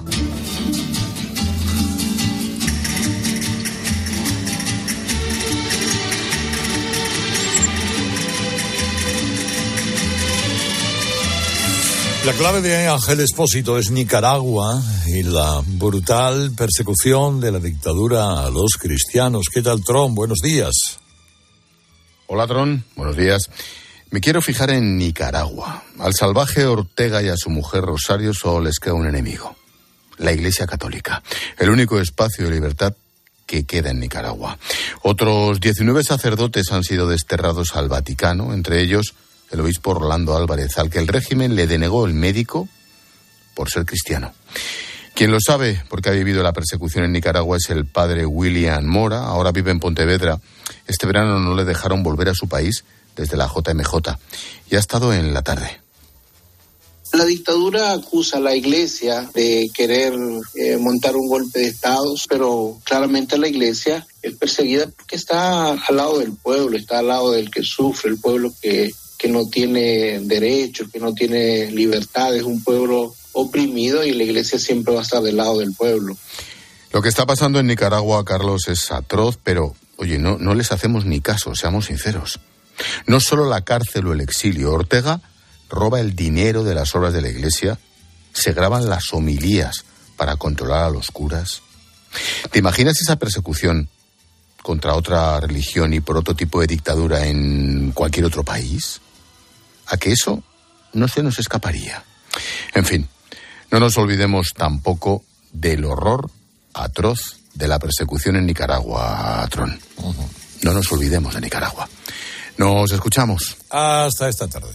La clave de Ángel Expósito es Nicaragua y la brutal persecución de la dictadura a los cristianos. ¿Qué tal, Tron? Buenos días. Hola, Tron. Buenos días. Me quiero fijar en Nicaragua. Al salvaje Ortega y a su mujer Rosario solo les queda un enemigo: la Iglesia Católica, el único espacio de libertad que queda en Nicaragua. Otros 19 sacerdotes han sido desterrados al Vaticano, entre ellos el obispo Orlando Álvarez, al que el régimen le denegó el médico por ser cristiano. Quien lo sabe, porque ha vivido la persecución en Nicaragua, es el padre William Mora. Ahora vive en Pontevedra. Este verano no le dejaron volver a su país desde la JMJ, y ha estado en la tarde. La dictadura acusa a la Iglesia de querer montar un golpe de Estado, pero claramente la Iglesia es perseguida porque está al lado del pueblo, está al lado del que sufre, el pueblo que no tiene derechos, que no tiene libertad, es un pueblo oprimido y la Iglesia siempre va a estar del lado del pueblo. Lo que está pasando en Nicaragua, Carlos, es atroz, pero, oye, no les hacemos ni caso, seamos sinceros. No solo la cárcel o el exilio. Ortega roba el dinero de las obras de la Iglesia, se graban las homilías para controlar a los curas. ¿Te imaginas esa persecución contra otra religión y por otro tipo de dictadura en cualquier otro país? ¿A que eso no se nos escaparía? En fin, no nos olvidemos tampoco del horror atroz de la persecución en Nicaragua, Tron. No nos olvidemos de Nicaragua. Nos escuchamos. Hasta esta tarde.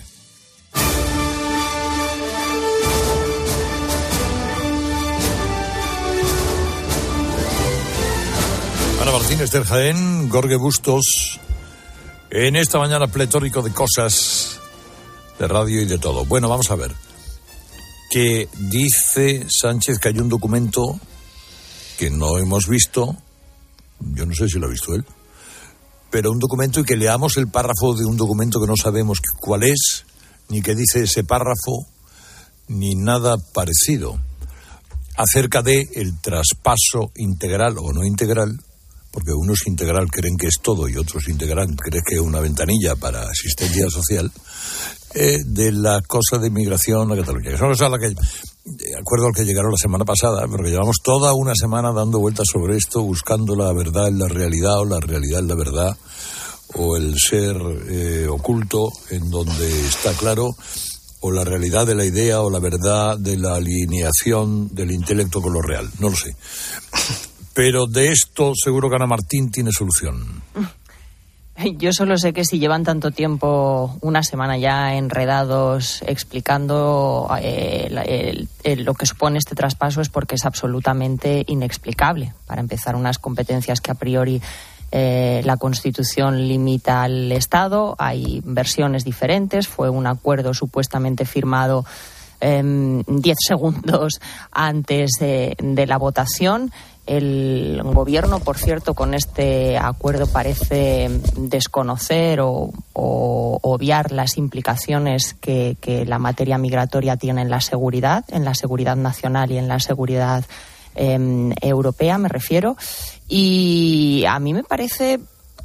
Ana Martínez del Jaén, Jorge Bustos, en esta mañana pletórico de cosas, de radio y de todo. Bueno, vamos a ver. Que dice Sánchez que hay un documento que no hemos visto, yo no sé si lo ha visto él, pero un documento, y que leamos el párrafo de un documento que no sabemos cuál es, ni qué dice ese párrafo, ni nada parecido, acerca de el traspaso integral o no integral, porque unos integral creen que es todo y otros integral creen que es una ventanilla para asistencia social, de la cosa de inmigración a Cataluña. Que es una cosa a la que, de acuerdo al que llegaron la semana pasada, porque llevamos toda una semana dando vueltas sobre esto, buscando la verdad en la realidad, o la realidad en la verdad, o el ser oculto en donde está claro, o la realidad de la idea, o la verdad de la alineación del intelecto con lo real. No lo sé. Pero de esto seguro que Ana Martín tiene solución. Yo solo sé que si llevan tanto tiempo, una semana ya enredados, explicando lo que supone este traspaso, es porque es absolutamente inexplicable. Para empezar, unas competencias que a priori la Constitución limita al Estado. Hay versiones diferentes. Fue un acuerdo supuestamente firmado 10 segundos antes de la votación. El gobierno, por cierto, con este acuerdo parece desconocer o obviar las implicaciones que la materia migratoria tiene en la seguridad nacional y en la seguridad europea, me refiero. Y a mí me parece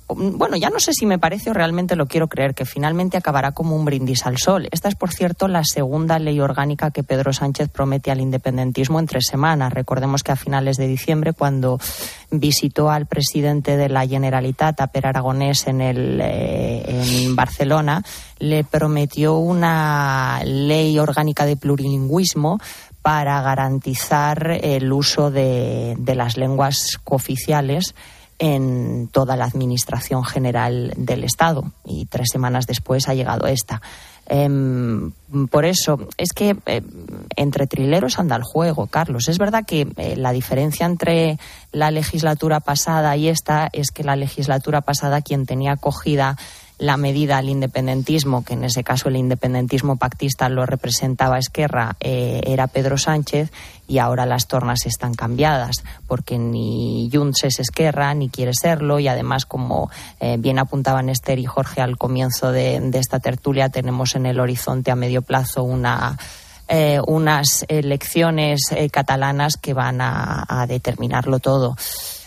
bueno, ya no sé si me parece o realmente lo quiero creer, que finalmente acabará como un brindis al sol. Esta es, por cierto, la segunda ley orgánica que Pedro Sánchez promete al independentismo en 3 semanas. Recordemos que a finales de diciembre, cuando visitó al presidente de la Generalitat, a Per Aragonés, en Barcelona, le prometió una ley orgánica de plurilingüismo para garantizar el uso de las lenguas cooficiales en toda la administración general del Estado, y 3 semanas después ha llegado esta. Por eso, es que entre trileros anda el juego, Carlos. Es verdad que la diferencia entre la legislatura pasada y esta es que la legislatura pasada quien tenía acogida la medida al independentismo, que en ese caso el independentismo pactista lo representaba Esquerra, era Pedro Sánchez, y ahora las tornas están cambiadas, porque ni Junts es Esquerra, ni quiere serlo, y además, como bien apuntaban Esther y Jorge al comienzo de esta tertulia, tenemos en el horizonte a medio plazo unas elecciones catalanas que van a determinarlo todo.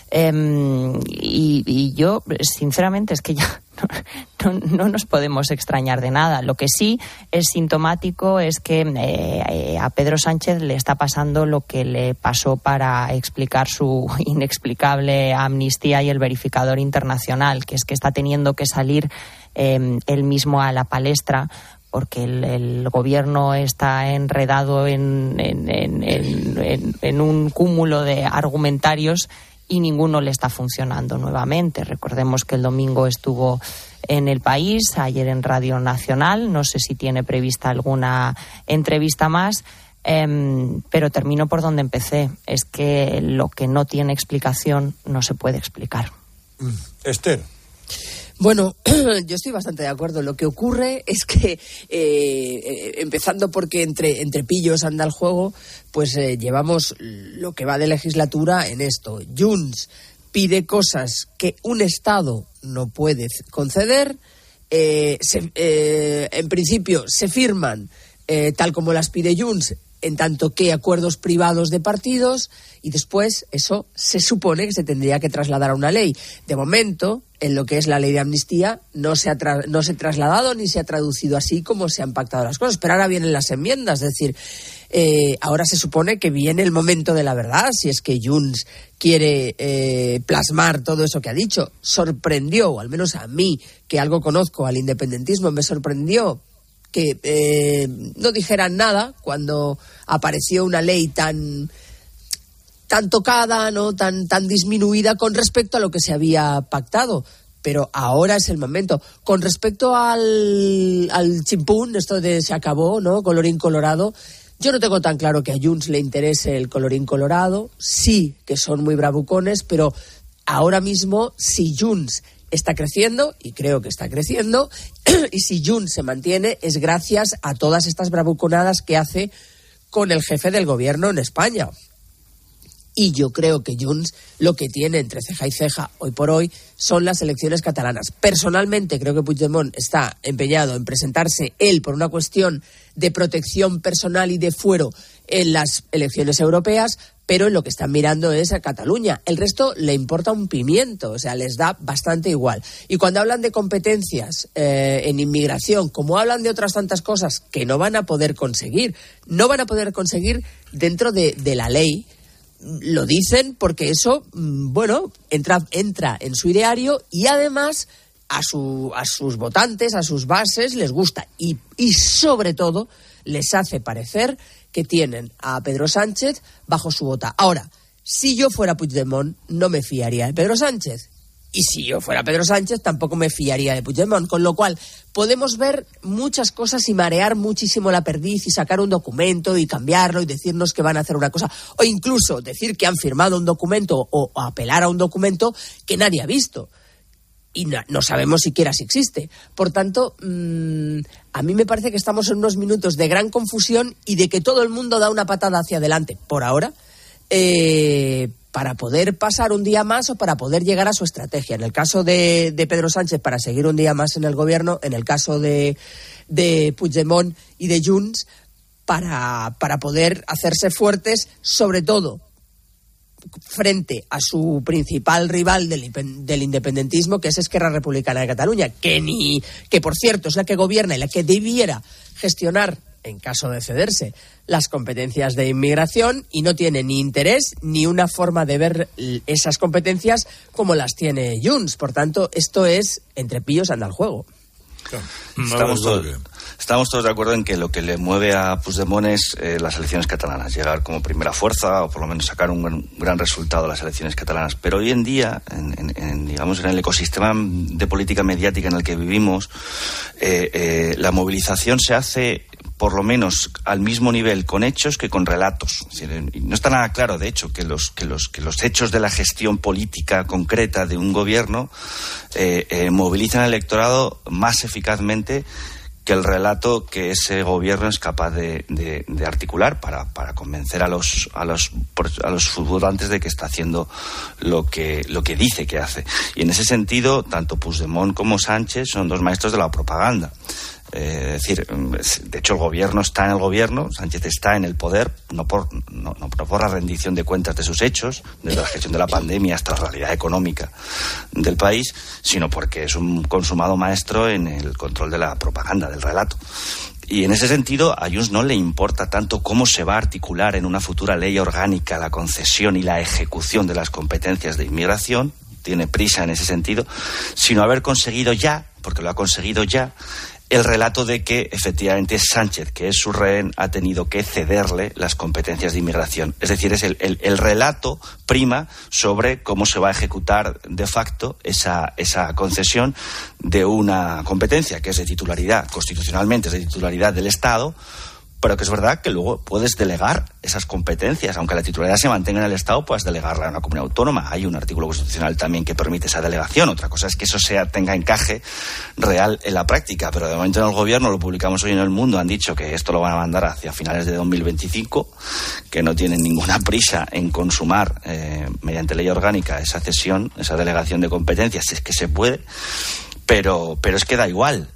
Y yo, sinceramente, es que ya no nos podemos extrañar de nada. Lo que sí es sintomático es que a Pedro Sánchez le está pasando lo que le pasó para explicar su inexplicable amnistía y el verificador internacional, que es que está teniendo que salir él mismo a la palestra, porque el gobierno está enredado en un cúmulo de argumentarios y ninguno le está funcionando nuevamente. Recordemos que el domingo estuvo en El País, ayer en Radio Nacional. No sé si tiene prevista alguna entrevista más, pero termino por donde empecé. Es que lo que no tiene explicación no se puede explicar. Esther. Bueno, yo estoy bastante de acuerdo. Lo que ocurre es que, empezando porque entre pillos anda el juego, pues llevamos lo que va de legislatura en esto. Junts pide cosas que un Estado no puede conceder. En principio se firman tal como las pide Junts, en tanto que acuerdos privados de partidos, y después eso se supone que se tendría que trasladar a una ley. De momento, en lo que es la ley de amnistía, no se ha trasladado ni se ha traducido así como se han pactado las cosas. Pero ahora vienen las enmiendas, es decir, ahora se supone que viene el momento de la verdad, si es que Junts quiere plasmar todo eso que ha dicho. Sorprendió, o al menos a mí, que algo conozco al independentismo, me sorprendió que no dijeran nada cuando apareció una ley tan tocada, no tan disminuida con respecto a lo que se había pactado. Pero ahora es el momento. Con respecto al chimpún, esto de se acabó, ¿no? Colorín colorado. Yo no tengo tan claro que a Junts le interese el colorín colorado. Sí que son muy bravucones, pero ahora mismo, si Junts está creciendo, y creo que está creciendo, y si Junts se mantiene, es gracias a todas estas bravuconadas que hace con el jefe del gobierno en España. Y yo creo que Junts lo que tiene entre ceja y ceja hoy por hoy son las elecciones catalanas. Personalmente creo que Puigdemont está empeñado en presentarse él por una cuestión de protección personal y de fuero en las elecciones europeas, pero en lo que están mirando es a Cataluña. El resto le importa un pimiento, o sea, les da bastante igual. Y cuando hablan de competencias en inmigración, como hablan de otras tantas cosas que no van a poder conseguir dentro de la ley, lo dicen porque eso, bueno, entra en su ideario, y además a sus votantes, a sus bases les gusta, y sobre todo les hace parecer que tienen a Pedro Sánchez bajo su bota. Ahora, si yo fuera Puigdemont, no me fiaría de Pedro Sánchez. Y si yo fuera Pedro Sánchez, tampoco me fiaría de Puigdemont. Con lo cual, podemos ver muchas cosas y marear muchísimo la perdiz y sacar un documento y cambiarlo y decirnos que van a hacer una cosa. O incluso decir que han firmado un documento o apelar a un documento que nadie ha visto. Y no sabemos siquiera si existe. Por tanto, a mí me parece que estamos en unos minutos de gran confusión y de que todo el mundo da una patada hacia adelante, por ahora, para poder pasar un día más o para poder llegar a su estrategia. En el caso de Pedro Sánchez, para seguir un día más en el gobierno. En el caso de Puigdemont y de Junts, para poder hacerse fuertes, sobre todo frente a su principal rival del independentismo, que es Esquerra Republicana de Cataluña, que por cierto es la que gobierna y la que debiera gestionar, en caso de cederse, las competencias de inmigración, y no tiene ni interés ni una forma de ver esas competencias como las tiene Junts. Por tanto, esto es entre pillos anda el juego. Estamos todos de acuerdo en que lo que le mueve a Puigdemont es las elecciones catalanas, llegar como primera fuerza o por lo menos sacar un gran resultado de las elecciones catalanas. Pero hoy en día, digamos, en el ecosistema de política mediática en el que vivimos, la movilización se hace por lo menos al mismo nivel con hechos que con relatos. Es decir, no está nada claro, de hecho, que los hechos de la gestión política concreta de un gobierno movilizan al electorado más eficazmente que el relato que ese gobierno es capaz de articular para convencer a los votantes de que está haciendo lo que dice que hace. Y en ese sentido, tanto Puigdemont como Sánchez son dos maestros de la propaganda. Es decir, de hecho el gobierno está en el gobierno, Sánchez está en el poder, no por la rendición de cuentas de sus hechos, desde la gestión de la pandemia hasta la realidad económica del país, sino porque es un consumado maestro en el control de la propaganda, del relato. Y en ese sentido, a Junts no le importa tanto cómo se va a articular en una futura ley orgánica la concesión y la ejecución de las competencias de inmigración, tiene prisa en ese sentido, sino haber conseguido ya, porque lo ha conseguido ya, el relato de que efectivamente Sánchez, que es su rehén, ha tenido que cederle las competencias de inmigración. Es decir, es el relato prima sobre cómo se va a ejecutar de facto esa concesión de una competencia que es de titularidad, constitucionalmente es de titularidad del Estado, pero que es verdad que luego puedes delegar esas competencias, aunque la titularidad se mantenga en el Estado, puedes delegarla a una comunidad autónoma. Hay un artículo constitucional también que permite esa delegación. Otra cosa es que eso tenga encaje real en la práctica, pero de momento en el gobierno, lo publicamos hoy en El Mundo, han dicho que esto lo van a mandar hacia finales de 2025, que no tienen ninguna prisa en consumar mediante ley orgánica esa cesión, esa delegación de competencias, si es que se puede. Pero es que da igual,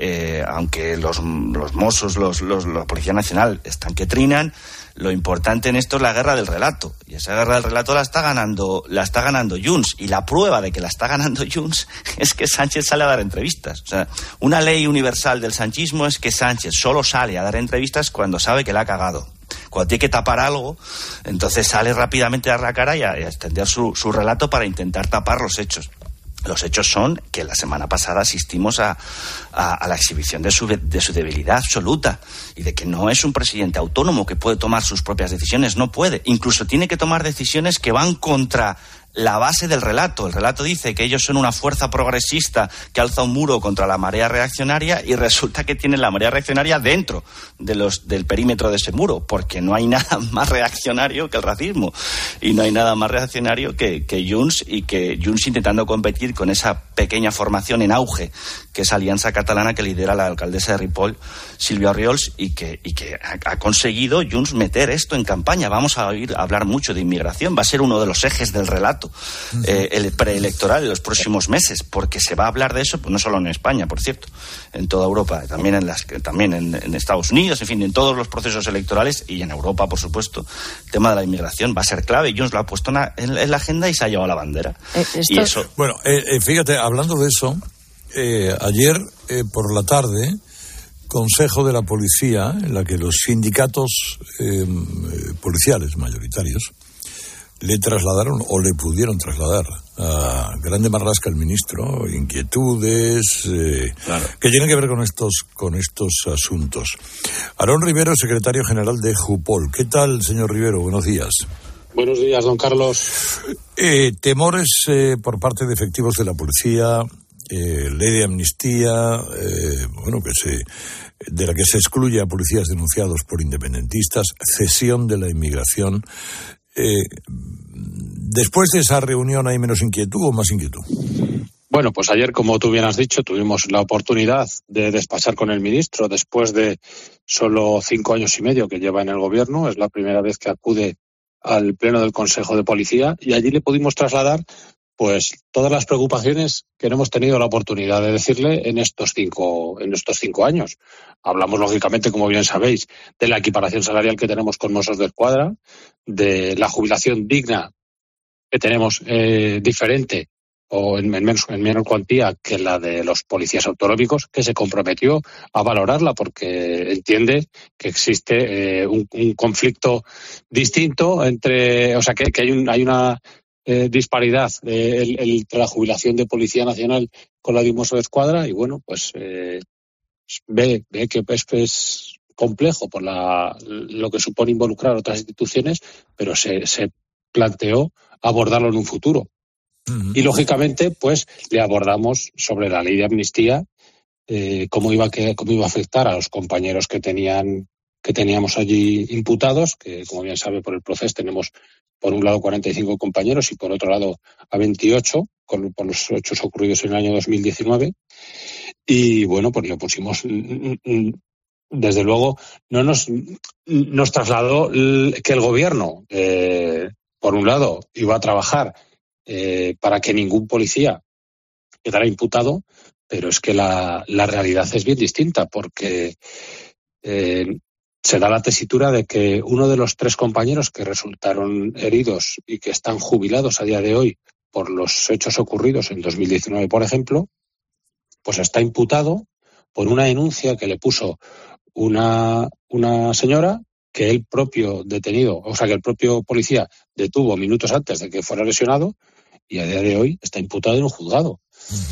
aunque los Mossos, la Policía Nacional están que trinan, lo importante en esto es la guerra del relato. Y esa guerra del relato la está ganando Junts. Y la prueba de que la está ganando Junts es que Sánchez sale a dar entrevistas. O sea, una ley universal del sanchismo es que Sánchez solo sale a dar entrevistas cuando sabe que la ha cagado. Cuando tiene que tapar algo, entonces sale rápidamente a dar la cara y a extender su relato para intentar tapar los hechos. Los hechos son que la semana pasada asistimos a la exhibición de su debilidad absoluta y de que no es un presidente autónomo que puede tomar sus propias decisiones, no puede. Incluso tiene que tomar decisiones que van contra la base del relato. El relato dice que ellos son una fuerza progresista que alza un muro contra la marea reaccionaria y resulta que tienen la marea reaccionaria dentro del perímetro de ese muro, porque no hay nada más reaccionario que el racismo y no hay nada más reaccionario que Junts, y que Junts intentando competir con esa pequeña formación en auge que es Alianza Catalana que lidera la alcaldesa de Ripoll, Sílvia Orriols, y que ha conseguido Junts meter esto en campaña. Vamos a oír hablar mucho de inmigración, va a ser uno de los ejes del relato el preelectoral en los próximos meses, porque se va a hablar de eso, pues no solo en España, por cierto, en toda Europa, también en Estados Unidos, en fin, en todos los procesos electorales, y en Europa, por supuesto, el tema de la inmigración va a ser clave. Junts lo ha puesto en la agenda y se ha llevado la bandera. Y eso... Bueno, fíjate, hablando de eso, ayer por la tarde, Consejo de la Policía, en la que los sindicatos policiales mayoritarios le trasladaron, o le pudieron trasladar a Grande Marlaska, el ministro, inquietudes que tienen que ver con estos asuntos. Aarón Rivero, secretario general de Jupol. ¿Qué tal, señor Rivero? Buenos días. Buenos días, don Carlos. Temores por parte de efectivos de la policía, ley de amnistía, de la que se excluye a policías denunciados por independentistas, cesión de la inmigración. Después de esa reunión, ¿hay menos inquietud o más inquietud? Bueno, pues ayer, como tú bien has dicho, tuvimos la oportunidad de despachar con el ministro después de solo 5 años y medio que lleva en el gobierno. Es la primera vez que acude al pleno del Consejo de Policía y allí le pudimos trasladar pues todas las preocupaciones que no hemos tenido la oportunidad de decirle en estos 5 años. Hablamos, lógicamente, como bien sabéis, de la equiparación salarial que tenemos con Mossos de Escuadra, de la jubilación digna que tenemos diferente o en menor cuantía que la de los policías autonómicos, que se comprometió a valorarla porque entiende que existe un conflicto distinto entre, o sea, que hay una disparidad entre la jubilación de Policía Nacional con la de un Mossos d'Esquadra y bueno, pues ve que es complejo por lo que supone involucrar a otras instituciones, pero se planteó abordarlo en un futuro. Y lógicamente, pues le abordamos sobre la ley de amnistía, cómo iba a afectar a los compañeros que teníamos allí imputados, que como bien sabe por el proceso tenemos por un lado 45 compañeros y por otro lado a 28 por los hechos ocurridos en el año 2019. Y bueno, pues le pusimos, desde luego, no nos trasladó que el gobierno, por un lado, iba a trabajar para que ningún policía quedara imputado, pero es que la realidad es bien distinta porque se da la tesitura de que uno de los 3 compañeros que resultaron heridos y que están jubilados a día de hoy por los hechos ocurridos en 2019, por ejemplo, pues está imputado por una denuncia que le puso una señora que el propio detenido, o sea que el propio policía detuvo minutos antes de que fuera lesionado y a día de hoy está imputado en un juzgado.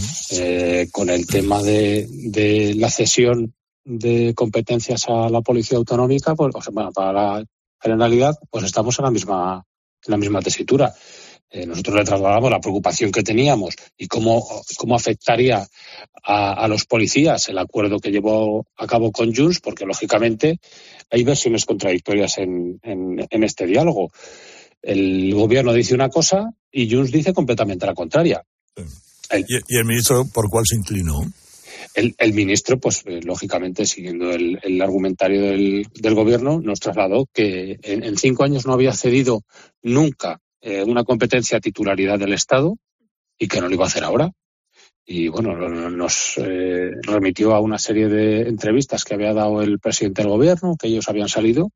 Con el tema de la cesión de competencias a la policía autonómica, pues, o sea, bueno, para la Generalidad, pues estamos en la misma tesitura. Nosotros le trasladamos la preocupación que teníamos y cómo afectaría a los policías el acuerdo que llevó a cabo con Junts, porque lógicamente hay versiones contradictorias en este diálogo. El gobierno dice una cosa y Junts dice completamente la contraria. ¿Y el ministro por cuál se inclinó? El ministro, pues lógicamente, siguiendo el argumentario del gobierno, nos trasladó que en 5 años no había cedido nunca una competencia a titularidad del Estado y que no lo iba a hacer ahora. Y bueno, nos remitió a una serie de entrevistas que había dado el presidente del gobierno, que ellos habían salido.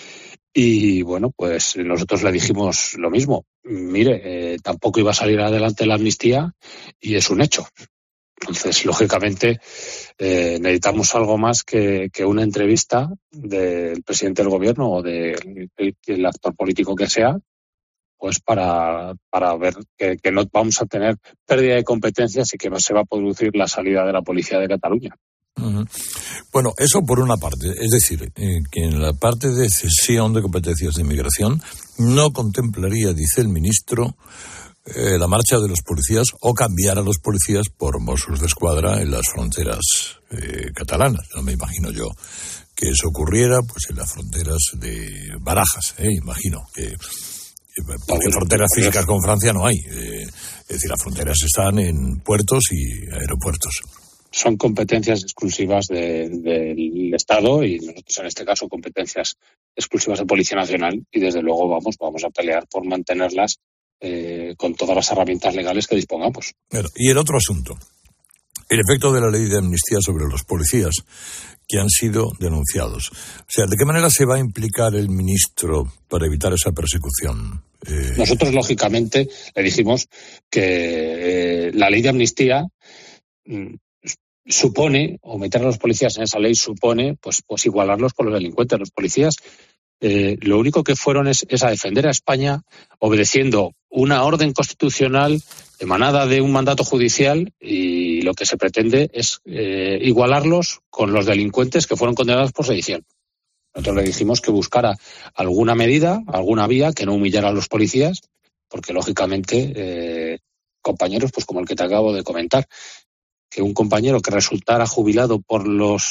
Y bueno, pues nosotros le dijimos lo mismo. Mire, tampoco iba a salir adelante la amnistía y es un hecho. Entonces, lógicamente, necesitamos algo más que una entrevista del presidente del gobierno o del actor político que sea, pues para ver que no vamos a tener pérdida de competencias y que no se va a producir la salida de la policía de Cataluña. Uh-huh. Bueno, eso por una parte, es decir, que en la parte de cesión de competencias de inmigración no contemplaría, dice el ministro, la marcha de los policías o cambiar a los policías por Mossos d'Esquadra en las fronteras catalanas. No me imagino yo que eso ocurriera pues en las fronteras de Barajas, imagino que porque fronteras físicas con Francia no hay. Es decir, las fronteras están en puertos y aeropuertos. Son competencias exclusivas del Estado y nosotros en este caso competencias exclusivas de Policía Nacional y desde luego vamos a pelear por mantenerlas con todas las herramientas legales que dispongamos. Y el otro asunto, el efecto de la ley de amnistía sobre los policías que han sido denunciados. O sea, ¿de qué manera se va a implicar el ministro para evitar esa persecución? Nosotros, lógicamente, le dijimos que la ley de amnistía supone, o meter a los policías en esa ley supone, pues igualarlos con los delincuentes. Los policías lo único que fueron es a defender a España obedeciendo una orden constitucional emanada de un mandato judicial y lo que se pretende es igualarlos con los delincuentes que fueron condenados por sedición. Nosotros le dijimos que buscara alguna medida, alguna vía que no humillara a los policías, porque lógicamente, compañeros, pues como el que te acabo de comentar, que un compañero que resultara jubilado por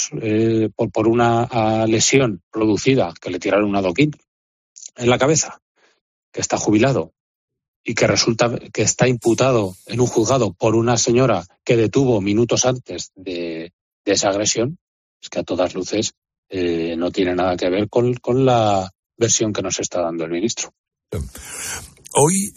una lesión producida, que le tiraron un adoquín en la cabeza, que está jubilado y que resulta que está imputado en un juzgado por una señora que detuvo minutos antes de esa agresión, es que a todas luces no tiene nada que ver con la versión que nos está dando el ministro. Hoy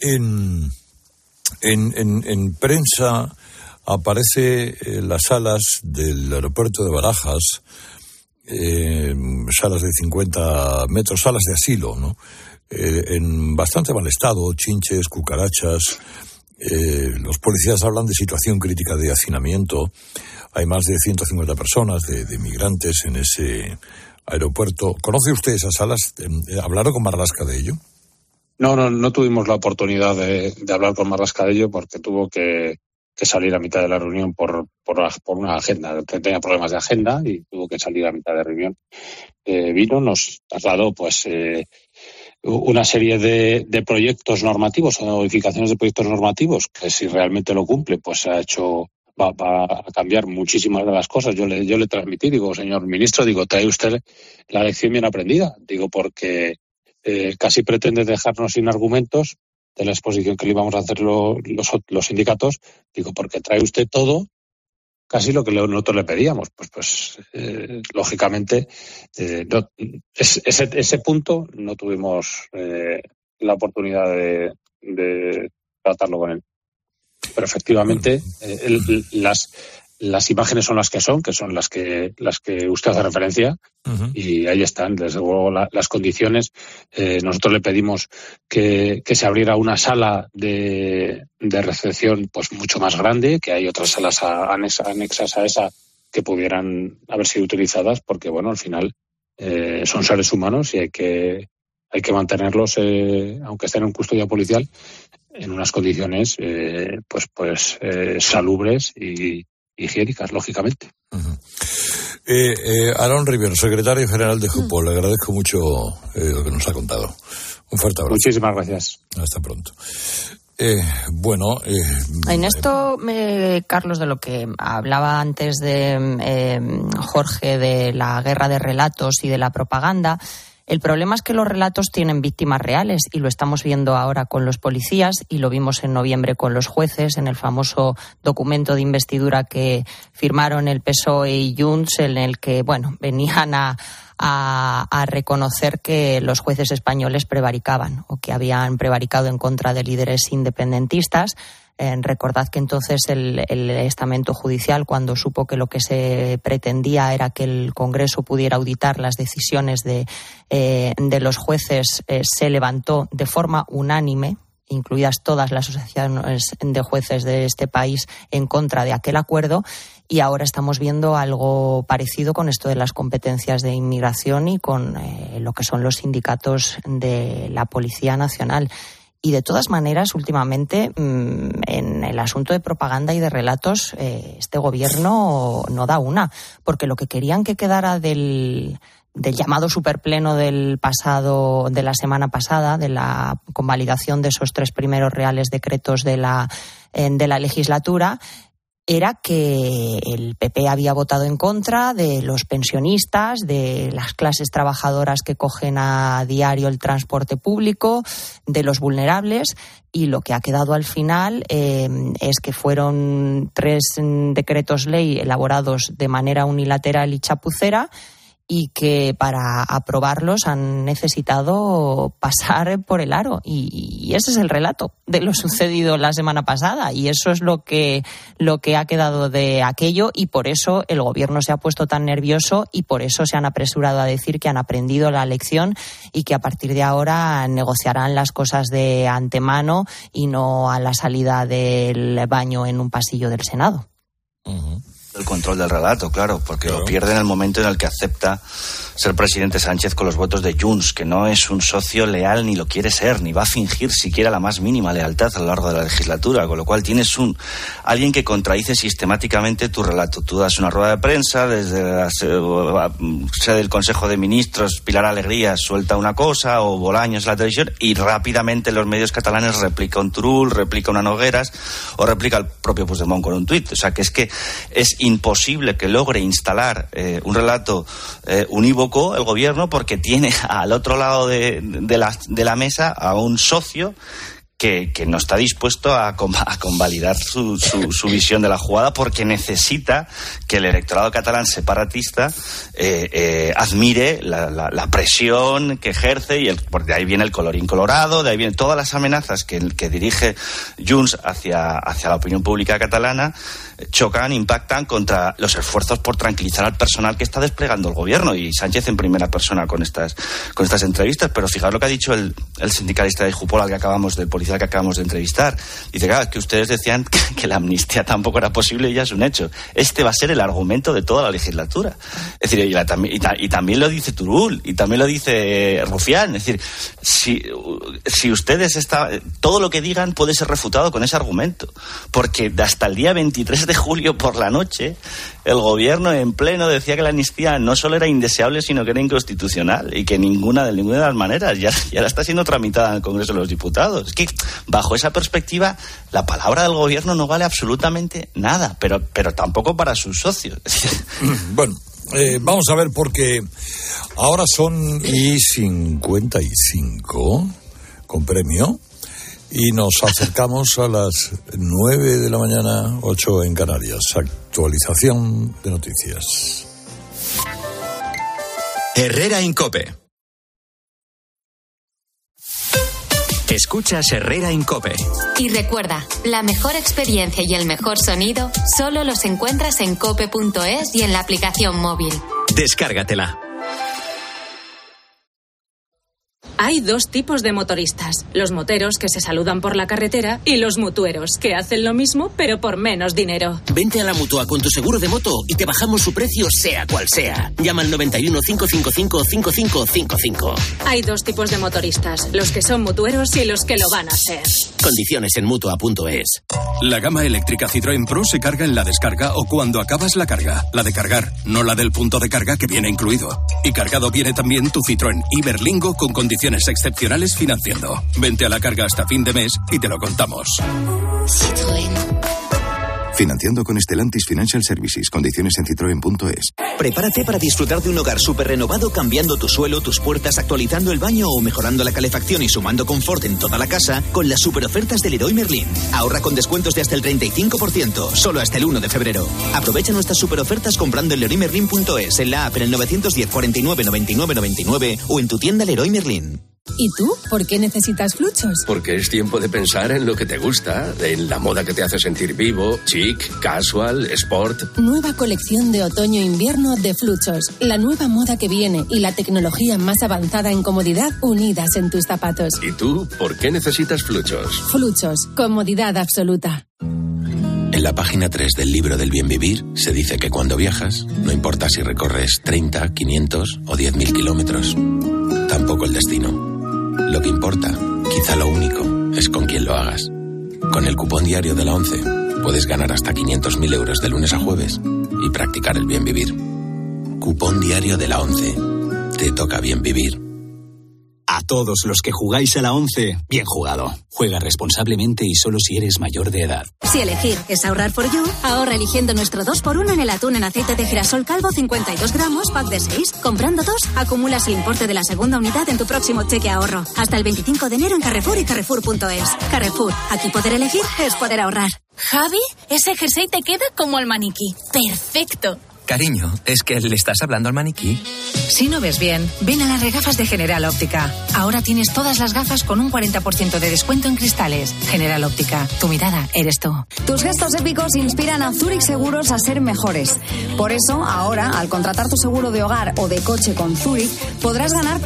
en prensa aparece las salas del aeropuerto de Barajas, salas de 50 metros, salas de asilo, ¿no? en bastante mal estado, chinches, cucarachas. Los policías hablan de situación crítica de hacinamiento. Hay más de 150 personas de migrantes en ese aeropuerto. ¿Conoce usted esas salas? ¿Hablaron con Marlaska de ello? No tuvimos la oportunidad de hablar con Marlaska de ello porque tuvo que salir a mitad de la reunión por una agenda. Tenía problemas de agenda y tuvo que salir a mitad de reunión. Vino, nos trasladó una serie de proyectos normativos o de modificaciones de proyectos normativos que, si realmente lo cumple, pues va a cambiar muchísimas de las cosas. Yo le transmití, digo, señor ministro, trae usted la lección bien aprendida, porque casi pretende dejarnos sin argumentos de la exposición que le íbamos a hacer los sindicatos, porque trae usted todo, casi lo que nosotros le pedíamos. Pues lógicamente, ese punto no tuvimos la oportunidad de tratarlo con él. Pero efectivamente, las imágenes son las que son las que usted hace referencia. Uh-huh. Y ahí están, desde luego, las condiciones. Nosotros le pedimos que se abriera una sala de recepción pues mucho más grande, que hay otras salas anexas a esa que pudieran haber sido utilizadas, porque bueno, al final son seres humanos y hay que mantenerlos, aunque estén en custodia policial, en unas condiciones salubres y higiénicas, lógicamente. Uh-huh. Aarón Rivero, secretario general de Jupol, le agradezco mucho lo que nos ha contado. Un fuerte abrazo. Muchísimas gracias. Hasta pronto. En esto, Carlos, de lo que hablaba antes de Jorge, de la guerra de relatos y de la propaganda, el problema es que los relatos tienen víctimas reales y lo estamos viendo ahora con los policías y lo vimos en noviembre con los jueces en el famoso documento de investidura que firmaron el PSOE y Junts, en el que venían a reconocer que los jueces españoles prevaricaban o que habían prevaricado en contra de líderes independentistas. Recordad que entonces el estamento judicial, cuando supo que lo que se pretendía era que el Congreso pudiera auditar las decisiones de los jueces, se levantó de forma unánime, incluidas todas las asociaciones de jueces de este país, en contra de aquel acuerdo. Y ahora estamos viendo algo parecido con esto de las competencias de inmigración y con lo que son los sindicatos de la Policía Nacional. Y de todas maneras, últimamente, en el asunto de propaganda y de relatos, este gobierno no da una, porque lo que querían que quedara del llamado superpleno de la semana pasada, de la convalidación de esos 3 primeros reales decretos de la legislatura, era que el PP había votado en contra de los pensionistas, de las clases trabajadoras que cogen a diario el transporte público, de los vulnerables, y lo que ha quedado al final es que fueron 3 decretos ley elaborados de manera unilateral y chapucera, y que para aprobarlos han necesitado pasar por el aro. Y ese es el relato de lo sucedido la semana pasada, y eso es lo que ha quedado de aquello, y por eso el gobierno se ha puesto tan nervioso y por eso se han apresurado a decir que han aprendido la lección y que a partir de ahora negociarán las cosas de antemano y no a la salida del baño en un pasillo del Senado. Uh-huh. El control del relato, claro, porque lo pierde en el momento en el que acepta ser presidente Sánchez con los votos de Junts, que no es un socio leal ni lo quiere ser, ni va a fingir siquiera la más mínima lealtad a lo largo de la legislatura, con lo cual tienes alguien que contradice sistemáticamente tu relato. Tú das una rueda de prensa, desde la sede del Consejo de Ministros, Pilar Alegría suelta una cosa, o Bolaños en la televisión, y rápidamente los medios catalanes replica un Turull, replica una Nogueras, o replica el propio Puigdemont con un tuit. O sea, que es imposible que logre instalar un relato unívoco el gobierno, porque tiene al otro lado de la mesa a un socio que no está dispuesto a convalidar su visión de la jugada, porque necesita que el electorado catalán separatista admire la presión que ejerce, porque de ahí viene el colorín colorado, de ahí vienen todas las amenazas que dirige Junts hacia la opinión pública catalana, chocan, impactan contra los esfuerzos por tranquilizar al personal que está desplegando el gobierno, y Sánchez en primera persona con estas entrevistas. Pero fijaos lo que ha dicho el sindicalista de Jupol, del policía que acabamos de entrevistar. Dice, claro, que ustedes decían que la amnistía tampoco era posible y ya es un hecho. Este va a ser el argumento de toda la legislatura. Es decir, y también lo dice Turull, y también lo dice Rufián. Es decir, si ustedes todo lo que digan puede ser refutado con ese argumento, porque hasta el día 23 de julio por la noche el gobierno en pleno decía que la amnistía no solo era indeseable, sino que era inconstitucional, y que de ninguna de las maneras ya la está siendo tramitada en el Congreso de los Diputados. Es que bajo esa perspectiva la palabra del gobierno no vale absolutamente nada, pero tampoco para sus socios. Bueno, vamos a ver, porque ahora son 55 con premio, y nos acercamos a las 9 de la mañana, 8 en Canarias. Actualización de noticias. Herrera Incope. Escuchas Herrera Incope. Y recuerda, la mejor experiencia y el mejor sonido solo los encuentras en cope.es y en la aplicación móvil. Descárgatela. Hay dos tipos de motoristas, los moteros que se saludan por la carretera y los mutueros que hacen lo mismo pero por menos dinero. Vente a la Mutua con tu seguro de moto y te bajamos su precio sea cual sea. Llama al 91 555 5555. Hay dos tipos de motoristas, los que son mutueros y los que lo van a ser. Condiciones en Mutua.es. La gama eléctrica Citroën Pro se carga en la descarga o cuando acabas la carga. La de cargar, no la del punto de carga que viene incluido. Y cargado viene también tu Citroën Iberlingo con condiciones excepcionales financiando. Vente a la carga hasta fin de mes y te lo contamos. Citroën. Financiando con Stellantis Financial Services. Condiciones en citroen.es. Prepárate para disfrutar de un hogar súper renovado, cambiando tu suelo, tus puertas, actualizando el baño o mejorando la calefacción y sumando confort en toda la casa con las super ofertas del Leroy Merlin. Ahorra con descuentos de hasta el 35%, solo hasta el 1 de febrero. Aprovecha nuestras super ofertas comprando en leroymerlin.es, en la app en el 910 49 99 99 o en tu tienda Leroy Merlin. ¿Y tú? ¿Por qué necesitas Fluchos? Porque es tiempo de pensar en lo que te gusta, en la moda que te hace sentir vivo, chic, casual, sport. Nueva colección de otoño-invierno de Fluchos. La nueva moda que viene y la tecnología más avanzada en comodidad unidas en tus zapatos. ¿Y tú? ¿Por qué necesitas Fluchos? Fluchos. Comodidad absoluta. En la página 3 del libro del bien vivir se dice que cuando viajas, no importa si recorres 30, 500 o 10.000 kilómetros. Tampoco el destino. Lo que importa, quizá lo único, es con quién lo hagas. Con el cupón diario de la ONCE puedes ganar hasta 500.000 euros de lunes a jueves y practicar el bien vivir. Cupón diario de la ONCE. Te toca bien vivir. A todos los que jugáis a la 11, bien jugado. Juega responsablemente y solo si eres mayor de edad. Si elegir es ahorrar for you, ahorra eligiendo nuestro 2x1 en el atún en aceite de girasol calvo 52 gramos, pack de 6. Comprando 2, acumulas el importe de la segunda unidad en tu próximo cheque ahorro. Hasta el 25 de enero en Carrefour y Carrefour.es. Carrefour, aquí poder elegir es poder ahorrar. Javi, ese jersey te queda como al maniquí. ¡Perfecto! Cariño, ¿es que le estás hablando al maniquí? Si no ves bien, ven a las regafas de General Óptica. Ahora tienes todas las gafas con un 40% de descuento en cristales. General Óptica, tu mirada eres tú. Tus gestos épicos inspiran a Zurich Seguros a ser mejores. Por eso, ahora, al contratar tu seguro de hogar o de coche con Zurich, podrás ganar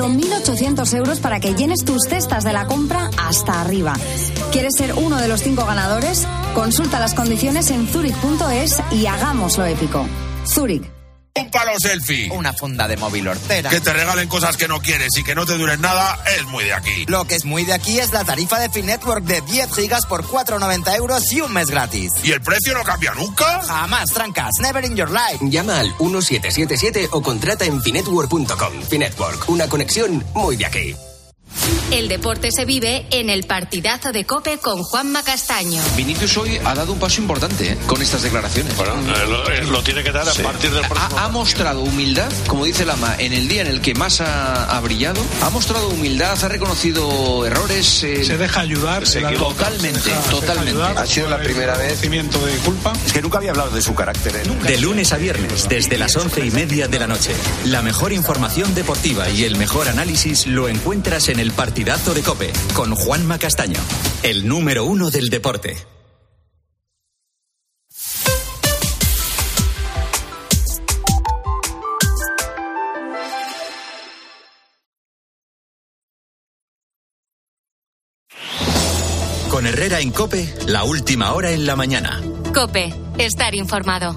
4.800 euros para que llenes tus cestas de la compra hasta arriba. ¿Quieres ser uno de los 5 ganadores? Consulta las condiciones en zurich.es y hagámoslo épico. Zurich. Un palo selfie. Una funda de móvil hortera. Que te regalen cosas que no quieres y que no te duren nada es muy de aquí. Lo que es muy de aquí es la tarifa de Finetwork de 10 gigas por 4,90 euros y un mes gratis. ¿Y el precio no cambia nunca? Jamás, trancas. Never in your life. Llama al 1777 o contrata en finetwork.com. Finetwork, una conexión muy de aquí. El deporte se vive en el partidazo de COPE con Juanma Castaño. Vinicius hoy ha dado un paso importante con estas declaraciones. Bueno, lo tiene que dar a partir del próximo. Ha mostrado humildad, como dice Lama, en el día en el que más ha brillado. Ha mostrado humildad, ha reconocido errores. Se deja ayudar. Totalmente. Ayudar, ha sido la primera vez. Conocimiento de culpa. Es que nunca había hablado de su carácter. De lunes a viernes, desde las 11:30 de la noche. La mejor información deportiva y el mejor análisis lo encuentras en el partidazo de COPE con Juanma Castaño, el número 1 del deporte. Con Herrera en COPE, la última hora en la mañana. COPE, estar informado.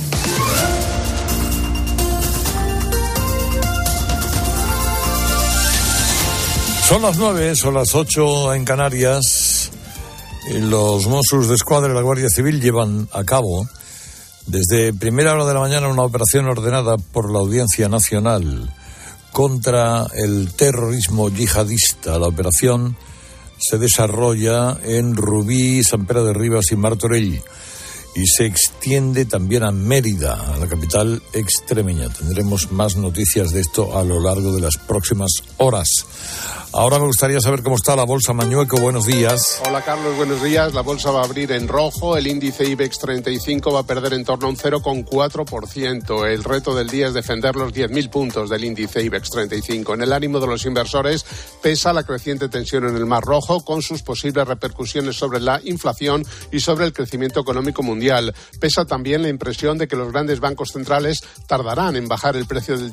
Son las 9, son las 8 en Canarias. Y los Mossos d'Esquadra y la Guardia Civil llevan a cabo desde primera hora de la mañana una operación ordenada por la Audiencia Nacional contra el terrorismo yihadista. La operación se desarrolla en Rubí, San Pedro de Ribas y Martorell y se extiende también a Mérida, a la capital extremeña. Tendremos más noticias de esto a lo largo de las próximas horas. Ahora me gustaría saber cómo está la Bolsa Mañueco. Buenos días. Hola Carlos, buenos días. La bolsa va a abrir en rojo. El índice IBEX 35 va a perder en torno a un 0,4%. El reto del día es defender los 10.000 puntos del índice IBEX 35. En el ánimo de los inversores pesa la creciente tensión en el Mar Rojo con sus posibles repercusiones sobre la inflación y sobre el crecimiento económico mundial. Pesa también la impresión de que los grandes bancos centrales tardarán en bajar el precio del